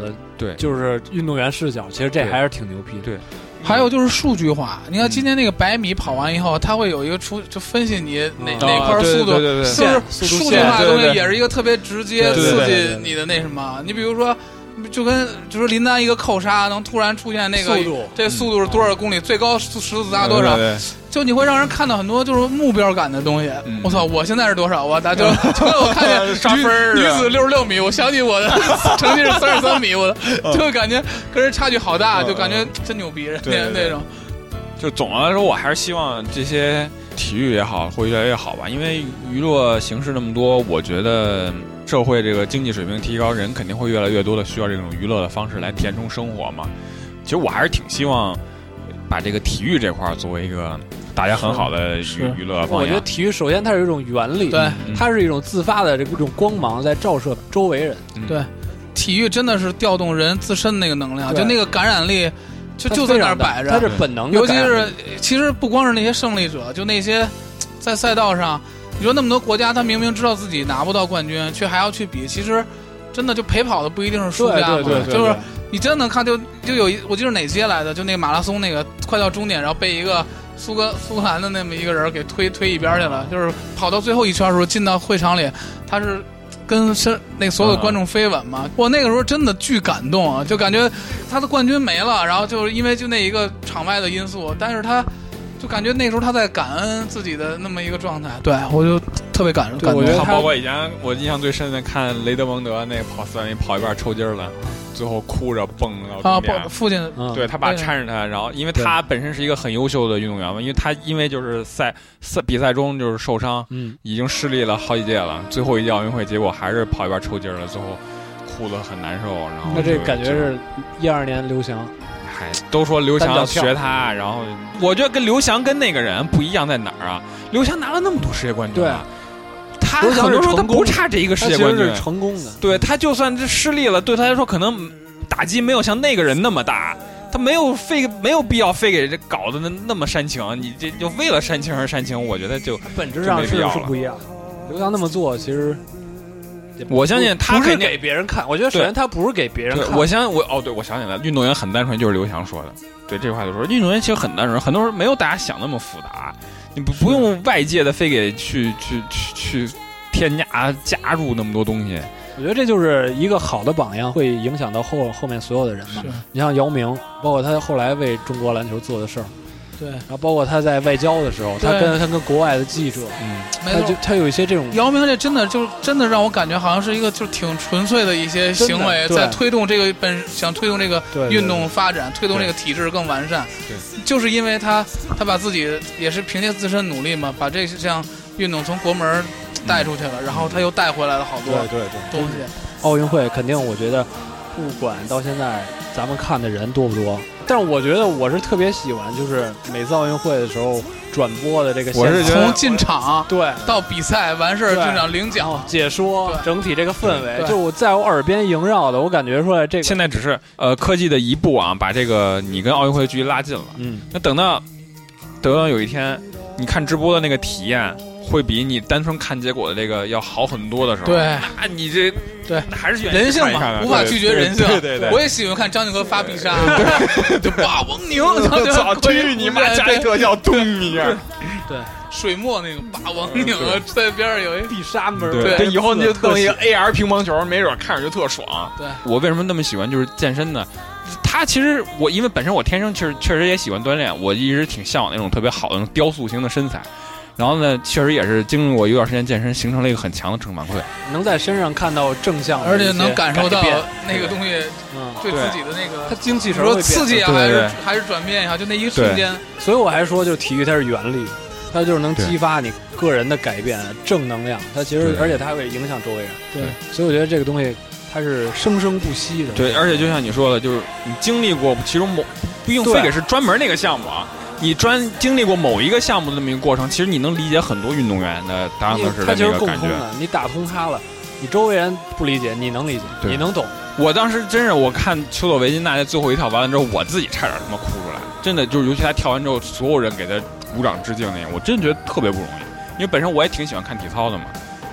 对， 就是运动员视角，其实这还是挺牛逼的。 对。 还有就是数据化，你看今天那个百米跑完以后，他会有一个出就分析你哪、嗯、哪块速度，就是数据化的东西也是一个特别直接刺激你的那什么。你比如说，就跟就是林丹一个扣杀能突然出现那个速度， 这速度是多少公里，嗯、最高时速达多少？ 对对对， 就你会让人看到很多就是目标感的东西。嗯、我操，我现在是多少？我打就就我看见刷分女子六十六米，我想起我的成绩是三十三米，我就感觉跟人差距好大，就感觉真牛逼，人家那种。 就总的来说，我还是希望这些体育也好会越来越好吧，因为娱乐形式那么多，我觉得社会这个经济水平提高，人肯定会越来越多的需要这种娱乐的方式来填充生活嘛。其实我还是挺希望把这个体育这块作为一个大家很好的娱娱乐方向。 我觉得体育首先它是一种原理， 对， 它是一种自发的这种光芒在照射周围人。 嗯、对，体育真的是调动人自身那个能量，就那个感染力。就就在那儿摆着， 它是本能的， 尤其是其实不光是那些胜利者，就那些在赛道上，你说那么多国家，他明明知道自己拿不到冠军，却还要去比，其实真的就陪跑的不一定是输家嘛， 对对对对， 就是你真能看就就有一，我记得哪届来的，就那个马拉松那个快到终点，然后被一个苏格苏格兰的那么一个人给推推一边去了，就是跑到最后一圈的时候进到会场里，他是。跟身那所有的观众飞吻嘛，我、嗯、那个时候真的巨感动啊，就感觉他的冠军没了，然后就是因为就那一个场外的因素，但是他就感觉那时候他在感恩自己的那么一个状态，对我就特别感人。 我觉得包括以前我印象最深的看雷德蒙德那个跑四百米跑一半抽筋了，最后哭着蹦到终点。 啊，父亲， 对他爸搀着他，然后因为他本身是一个很优秀的运动员嘛，因为他因为就是赛赛比赛中就是受伤，嗯，已经失利了好几届了，最后一届奥运会结果还是跑一半抽筋了，最后哭得很难受。然后那这感觉是一二年刘翔。 嗨，都说刘翔学他，然后我觉得跟刘翔跟那个人不一样在哪儿啊？刘翔拿了那么多世界冠军，对。他很多时候他不差这一个世界冠军， 是成功的。 对，他就算这失利了，对他来说可能打击没有像那个人那么大，他没有非没有必要非给这搞得那那么煽情。你这就为了煽情而煽情，我觉得就本质上是是不一样。刘翔那么做，其实我相信他不是给别人看。我觉得首先他不是给别人看。 我相信我哦，对，我想起来了，运动员很单纯，就是刘翔说的。对这话就说，运动员其实很单纯，很多时候没有大家想那么复杂。你不不用外界的非给去去去去添加加入那么多东西。 我觉得这就是一个好的榜样，会影响到后后面所有的人嘛。你像姚明，包括他后来为中国篮球做的事儿， 对， 然后包括他在外交的时候，他跟他跟国外的记者，嗯，他就他有一些这种。 姚明这真的就真的让我感觉好像是一个就挺纯粹的一些行为，在推动这个本想推动这个运动发展，推动这个体制更完善。 对， 就是因为他他把自己也是凭借自身努力嘛，把这项运动从国门带出去了，然后他又带回来了好多对对对东西。 奥运会肯定，我觉得不管到现在咱们看的人多不多，但是我觉得我是特别喜欢，就是每次奥运会的时候转播的这个， 我是从进场对到比赛完事儿进场领奖解说，整体这个氛围，就我在我耳边萦绕的，我感觉出来这个现在只是呃科技的一步啊，把这个你跟奥运会的距离拉近了。嗯，那等到等到有一天你看直播的那个体验。会比你单纯看结果的这个要好很多的时候， 对， 那你这对还是人性嘛，无法拒绝人性。 对对对， 我也喜欢看张继科发必杀，就霸王宁， 操，去你妈！加一特效，咚一下， 对，水墨那个霸王宁在边上有一必杀门， 对，这以后你就弄一个 A R 乒乓球，没准看着就特爽。 对， 我为什么那么喜欢就是健身呢？他其实我因为本身我天生确实确实也喜欢锻炼，我一直挺向往那种特别好的那种雕塑型的身材。然后呢，确实也是经历过一段时间健身，形成了一个很强的正反馈， 能在身上看到正向， 而且能感受到那个东西对自己的那个， 它精气神说刺激啊，还是还是转变一下，就那一瞬间。 所以我还说，就是体育它是原理，它就是能激发你个人的改变，正能量。它其实而且它还会影响周围人。 对， 所以我觉得这个东西它是生生不息的。 对，而且就像你说的，就是你经历过其中某不用非得是专门那个项目啊。你专经历过某一个项目的那么一个过程，其实你能理解很多运动员的当时的那个感觉。 你打通它了，你周围人不理解，你能理解，你能懂。 我当时真是我看丘索维金娜那最后一跳完了之后，我自己差点他妈哭出来，真的就是尤其他跳完之后，所有人给他鼓掌致敬那个，我真的觉得特别不容易，因为本身我也挺喜欢看体操的嘛。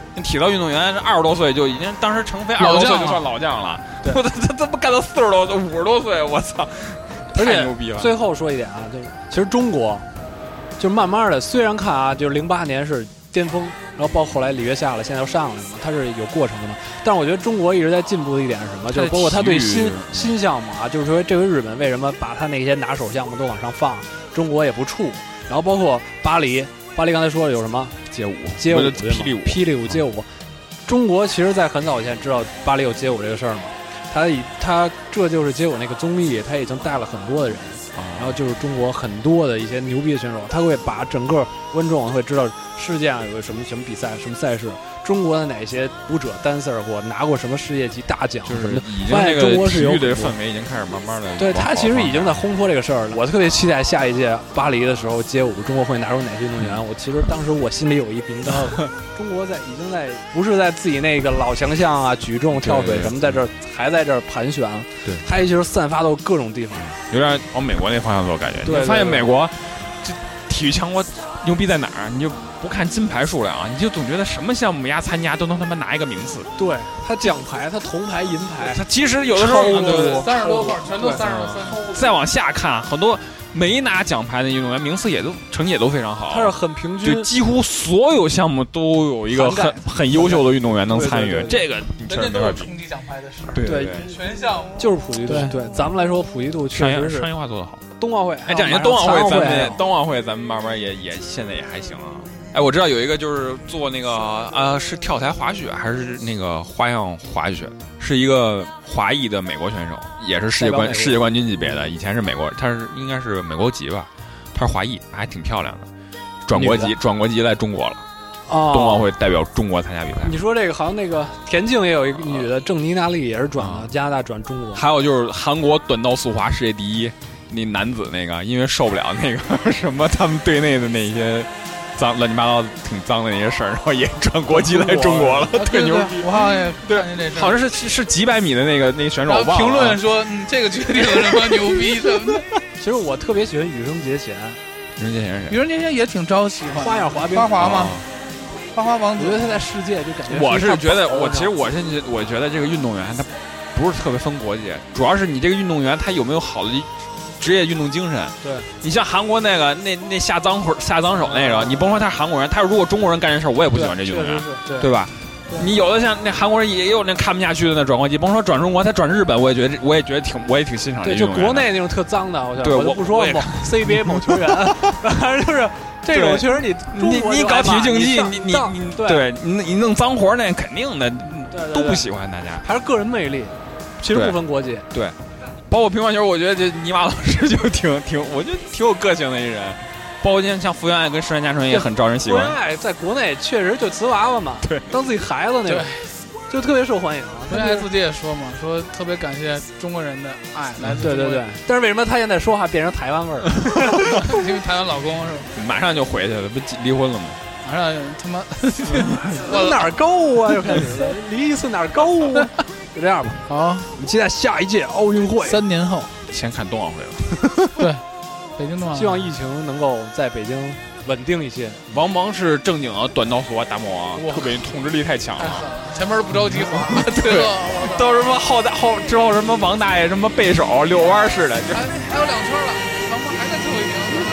体操运动员二十多岁就已经当时程飞二十多岁就算老将了，我他他他不干到四十多五十多岁，我操，太牛逼了。 最后说一点啊，就是其实中国就慢慢的，虽然看啊，就是零八年是巅峰，然后包括后来里约下了，现在又上来了嘛，它是有过程的嘛。但是我觉得中国一直在进步的一点是什么？就是包括他对新新项目啊，就是说这回日本为什么把他那些拿手项目都往上放，中国也不怵。然后包括巴黎，巴黎刚才说了有什么街舞， 街舞， 霹雳舞， 霹雳舞街舞。中国其实在很早以前知道巴黎有街舞这个事儿嘛，他以他这就是街舞那个综艺，他已经带了很多的人。然后就是中国很多的一些牛逼的选手，他会把整个观众会知道世界上有什么什么比赛、什么赛事，中国的哪些舞者、dancer 或拿过什么世界级大奖什么的。发现中国是有体育的氛围已经开始慢慢的。 对他其实已经在烘托这个事儿了。我特别期待下一届巴黎的时候街舞，中国会拿出哪些运动员？我其实当时我心里有一名单，中国在已经在不是在自己那个老强项啊、举重、跳水什么在这儿还在这儿盘旋， 对， 他其实散发到各种地方， 有点往美国那方向走感觉。 对， 你发现美国这体育强国牛逼在哪儿？你就不看金牌数量，你就总觉得什么项目丫参加都能他妈拿一个名次。 对，他奖牌，他铜牌、银牌， 他其实有的时候三十多块，全都三十多分。 再往下看，很多没拿奖牌的运动员名次也都成绩也都非常好， 他是很平均， 就几乎所有项目都有一个很很优秀的运动员能参与。这个你确实没法比。 冲击奖牌的事， 对对， 全项目就是普及度。对，咱们来说普及度确实是商业化做得好。 冬奥会， 哎，这两年冬奥会咱们冬奥会咱们慢慢也也现在也还行啊。哎，我知道有一个就是做那个呃是跳台滑雪还是那个花样滑雪，是一个华裔的美国选手，也是世界冠世界冠军级别的，以前是美国，他是应该是美国籍吧，他是华裔，还挺漂亮的，转国籍转国籍来中国了。哦，冬奥会代表中国参加比赛。 你说这个好像那个田径也有一个女的，郑妮娜丽也是转了加拿大转中国。 还有就是韩国短道速滑世界第一那男子那个，因为受不了那个什么他们队内的那些脏乱七八糟挺脏的那些事儿，然后也转国籍来中国了，特牛逼。 我好像也看见这事， 好像是是几百米的那个那个选手。 评论说，嗯，这个决定什么牛逼什么的。 其实我特别喜欢羽生结弦， 羽生结弦是谁？ 羽生结弦也挺招喜欢。 花样滑冰， 花滑吗？花滑王子， 我觉得他在世界就感觉。 我是觉得，我其实我是我觉得这个运动员他不是特别分国界，主要是你这个运动员他有没有好的职业运动精神。 对， 你像韩国那个那那下脏手下脏手那个，你甭说他是韩国人，他如果中国人干这事儿，我也不喜欢这运动员， 对对吧？你有的像那韩国人也有那看不下去的那转国籍，甭说转中国，他转日本，我也觉得我也觉得挺我也挺欣赏这运动员。对，就国内那种特脏的，好像对我不说某 C B A 某球员，反正就是这种确实你你你搞体育竞技，你你你对你你弄脏活那肯定的都不喜欢大家， 还是个人魅力，其实不分国籍。 对，包括乒乓球，我觉得这泥娃老师就挺挺，我觉得挺有个性的一人。包括今天像福原爱跟石原佳纯也很招人喜欢。 福原爱在国内确实就瓷娃娃嘛， 对， 当自己孩子那种，就特别受欢迎。 福原爱自己也说嘛，说特别感谢中国人的爱来自。 对对对。但是为什么他现在说话变成台湾味儿了？ 因为台湾老公是吧？ 马上就回去了，不离婚了吗？ 马上他妈我哪儿够啊？又开始了，离一次哪儿够啊？就这样吧。 好， 我们期待下一届奥运会， 三年后先看冬奥会了。 对。北京冬奥， 希望疫情能够在北京稳定一些。 王蒙是正经的短道速滑大魔王，特别统治力太强了， 前面不着急滑， 对，都什么后大后之后什么王大爷什么背手遛弯似的， 还还有两圈了，王蒙还在最后一名。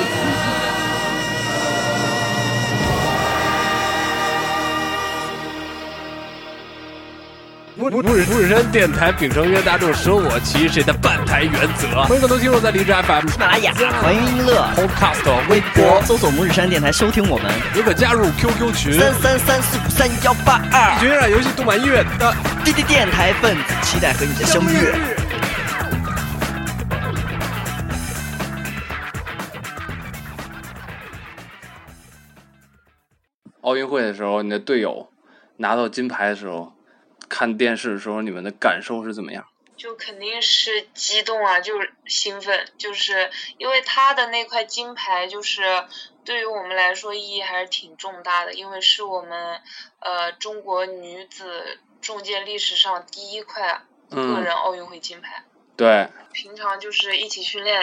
五五指五指山电台秉承约大众舍我其谁的办台原则，欢迎更多听众在荔枝 F M、 喜马拉雅、环音音乐、 Podcast、 微博搜索“五指山电台”收听我们， 也可加入 Q Q 群三三三四五三幺八二， 一群热爱游戏、动漫、音乐的滴滴电台分子，期待和你的相遇。 奥运会的时候，你的队友拿到金牌的时候。看电视的时候，你们的感受是怎么样？ 就肯定是激动啊，就是兴奋，就是因为他的那块金牌，就是对于我们来说意义还是挺重大的，因为是我们呃中国女子重剑历史上第一块个人奥运会金牌。 嗯、对。 平常就是一起训练，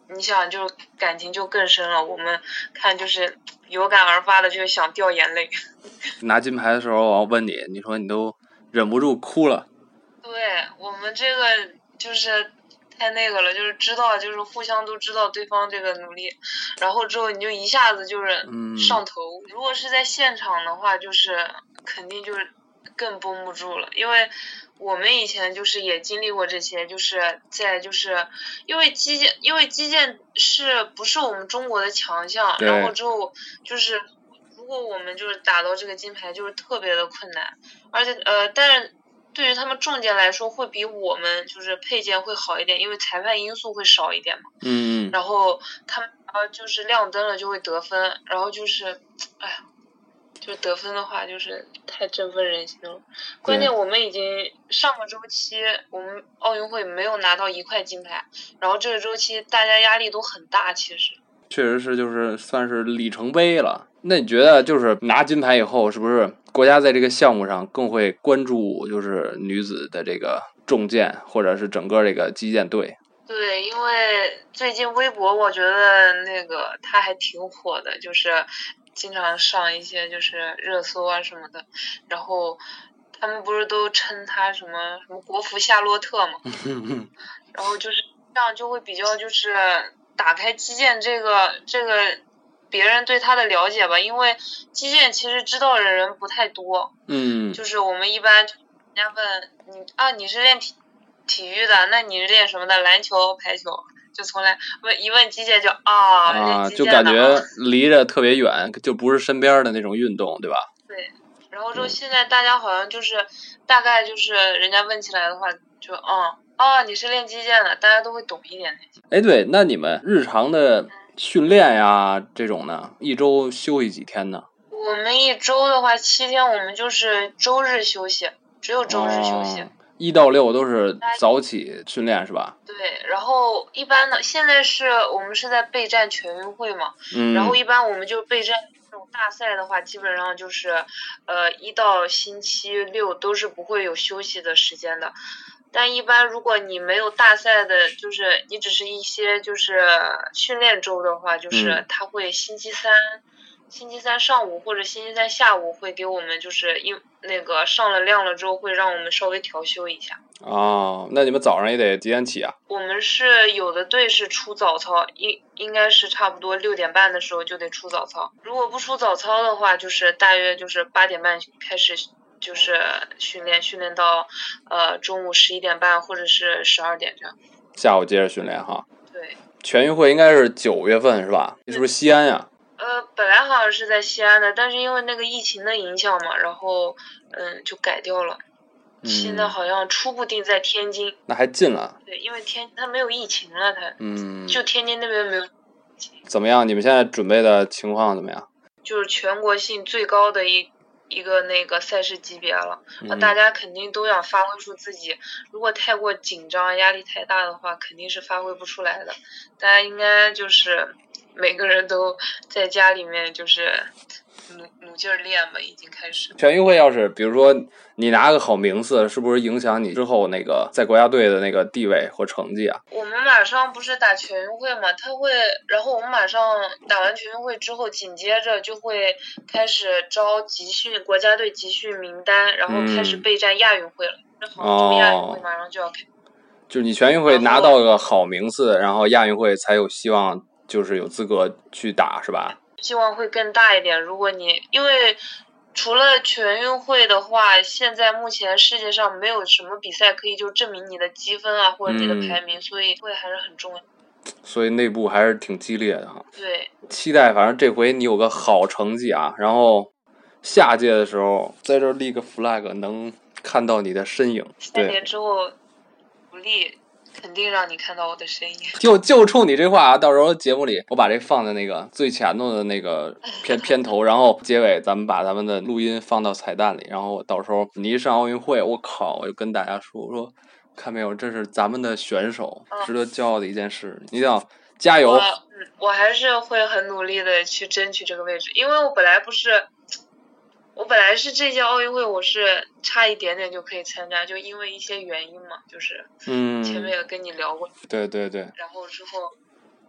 你想就感情就更深了。我们看就是有感而发的，就是想掉眼泪。 拿金牌的时候，我问你，你说你都忍不住哭了。 对，我们这个就是太那个了，就是知道，就是互相都知道对方这个努力，然后之后你就一下子就是上头。嗯、如果是在现场的话，就是肯定就是更绷不住了，因为我们以前就是也经历过这些，就是在就是因为击剑，因为击剑是不是我们中国的强项，然后之后就是如果我们就是打到这个金牌，就是特别的困难，而且呃，但是。对于他们重剑来说，会比我们就是配件会好一点，因为裁判因素会少一点嘛。 嗯。 然后他们呃就是亮灯了就会得分，然后就是，哎呀，就是得分的话就是太振奋人心了。关键我们已经上个周期我们奥运会没有拿到一块金牌，然后这个周期大家压力都很大，其实。 确实是，就是算是里程碑了。那你觉得，就是拿金牌以后，是不是国家在这个项目上更会关注，就是女子的这个重剑，或者是整个这个击剑队？ 对，因为最近微博，我觉得那个他还挺火的，就是经常上一些就是热搜啊什么的，然后他们不是都称他什么什么国服夏洛特嘛，然后就是这样就会比较就是。打开击剑这个这个别人对他的了解吧，因为击剑其实知道的人不太多。 嗯。 就是我们一般人家问你啊，你是练体体育的，那你是练什么的？篮球、排球，就从来问一问击剑就啊， 啊，就感觉离着特别远，就不是身边的那种运动，对吧？ 对。然后就现在大家好像就是、嗯、大概就是人家问起来的话，就嗯。哦，你是练击剑的，大家都会懂一点。 哎，对，那你们日常的训练呀，这种呢，一周休息几天呢？ 我们一周的话，七天，我们就是周日休息，只有周日休息。 哦、一到六都是早起训练是吧？ 对，然后一般的，现在是我们是在备战全运会嘛， 嗯、 然后一般我们就备战这种大赛的话，基本上就是呃一到星期六都是不会有休息的时间的。但一般如果你没有大赛的，就是你只是一些就是训练周的话，就是他会星期三、嗯、星期三上午或者星期三下午会给我们就是因那个上了量了之后会让我们稍微调休一下。 哦，那你们早上也得几点起啊？ 我们是有的队是出早操，应应该是差不多六点半的时候就得出早操。如果不出早操的话，就是大约就是八点半开始。就是训练，训练到呃中午十一点半或者是十二点这样。 下午接着训练哈。 对。 全运会应该是九月份是吧？是不是西安呀？ 呃，本来好像是在西安的，但是因为那个疫情的影响嘛，然后嗯就改掉了。嗯。现在好像初步定在天津。 那还近了。 对，因为天它没有疫情了，它。 嗯。 就天津那边没有疫情。 怎么样？你们现在准备的情况怎么样？ 就是全国性最高的一。一个那个赛事级别了，嗯、大家肯定都想发挥出自己。如果太过紧张、压力太大的话，肯定是发挥不出来的。大家应该就是每个人都在家里面就是努努劲儿练吧，已经开始。 全运会要是比如说你拿个好名次，是不是影响你之后那个在国家队的那个地位或成绩啊？ 我们马上不是打全运会嘛，他会，然后我们马上打完全运会之后，紧接着就会开始招集训国家队集训名单，然后开始备战亚运会了。这、嗯、杭州亚运会马上就要开。 就是你全运会拿到个好名次，然后亚运会才有希望，就是有资格去打，是吧？ 希望会更大一点。如果你因为除了全运会的话，现在目前世界上没有什么比赛可以就证明你的积分啊或者你的排名，嗯、所以会还是很重要。 所以内部还是挺激烈的哈。 对。期待反正这回你有个好成绩啊，然后下届的时候在这立个 flag， 能看到你的身影。 下届之后不立。肯定让你看到我的身影。 就就冲你这话啊，到时候节目里我把这放在那个最前头的那个片片头，然后结尾咱们把咱们的录音放到彩蛋里，然后到时候你一上奥运会，我靠，我就跟大家说，我说看没有，这是咱们的选手，值得骄傲的一件事，你一定要加油。 我, 我还是会很努力的去争取这个位置，因为我本来不是。我本来是这届奥运会我是差一点点就可以参加，就因为一些原因嘛，就是嗯，前面也跟你聊过， 对对对， 然后之后，嗯，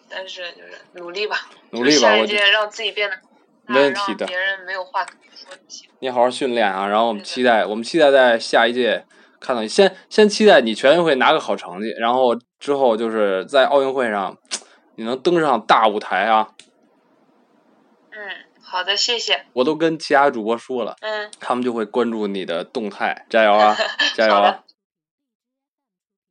但是就是努力吧， 努力吧， 下一届让自己变得没问题的， 让别人没有话可说。 你好好训练啊，然后我们期待，我们期待在下一届看到你，先先期待你全运会拿个好成绩，然后之后就是在奥运会上你能登上大舞台啊。 嗯，好的，谢谢。 我都跟其他主播说了， 嗯， 他们就会关注你的动态，加油啊，加油啊！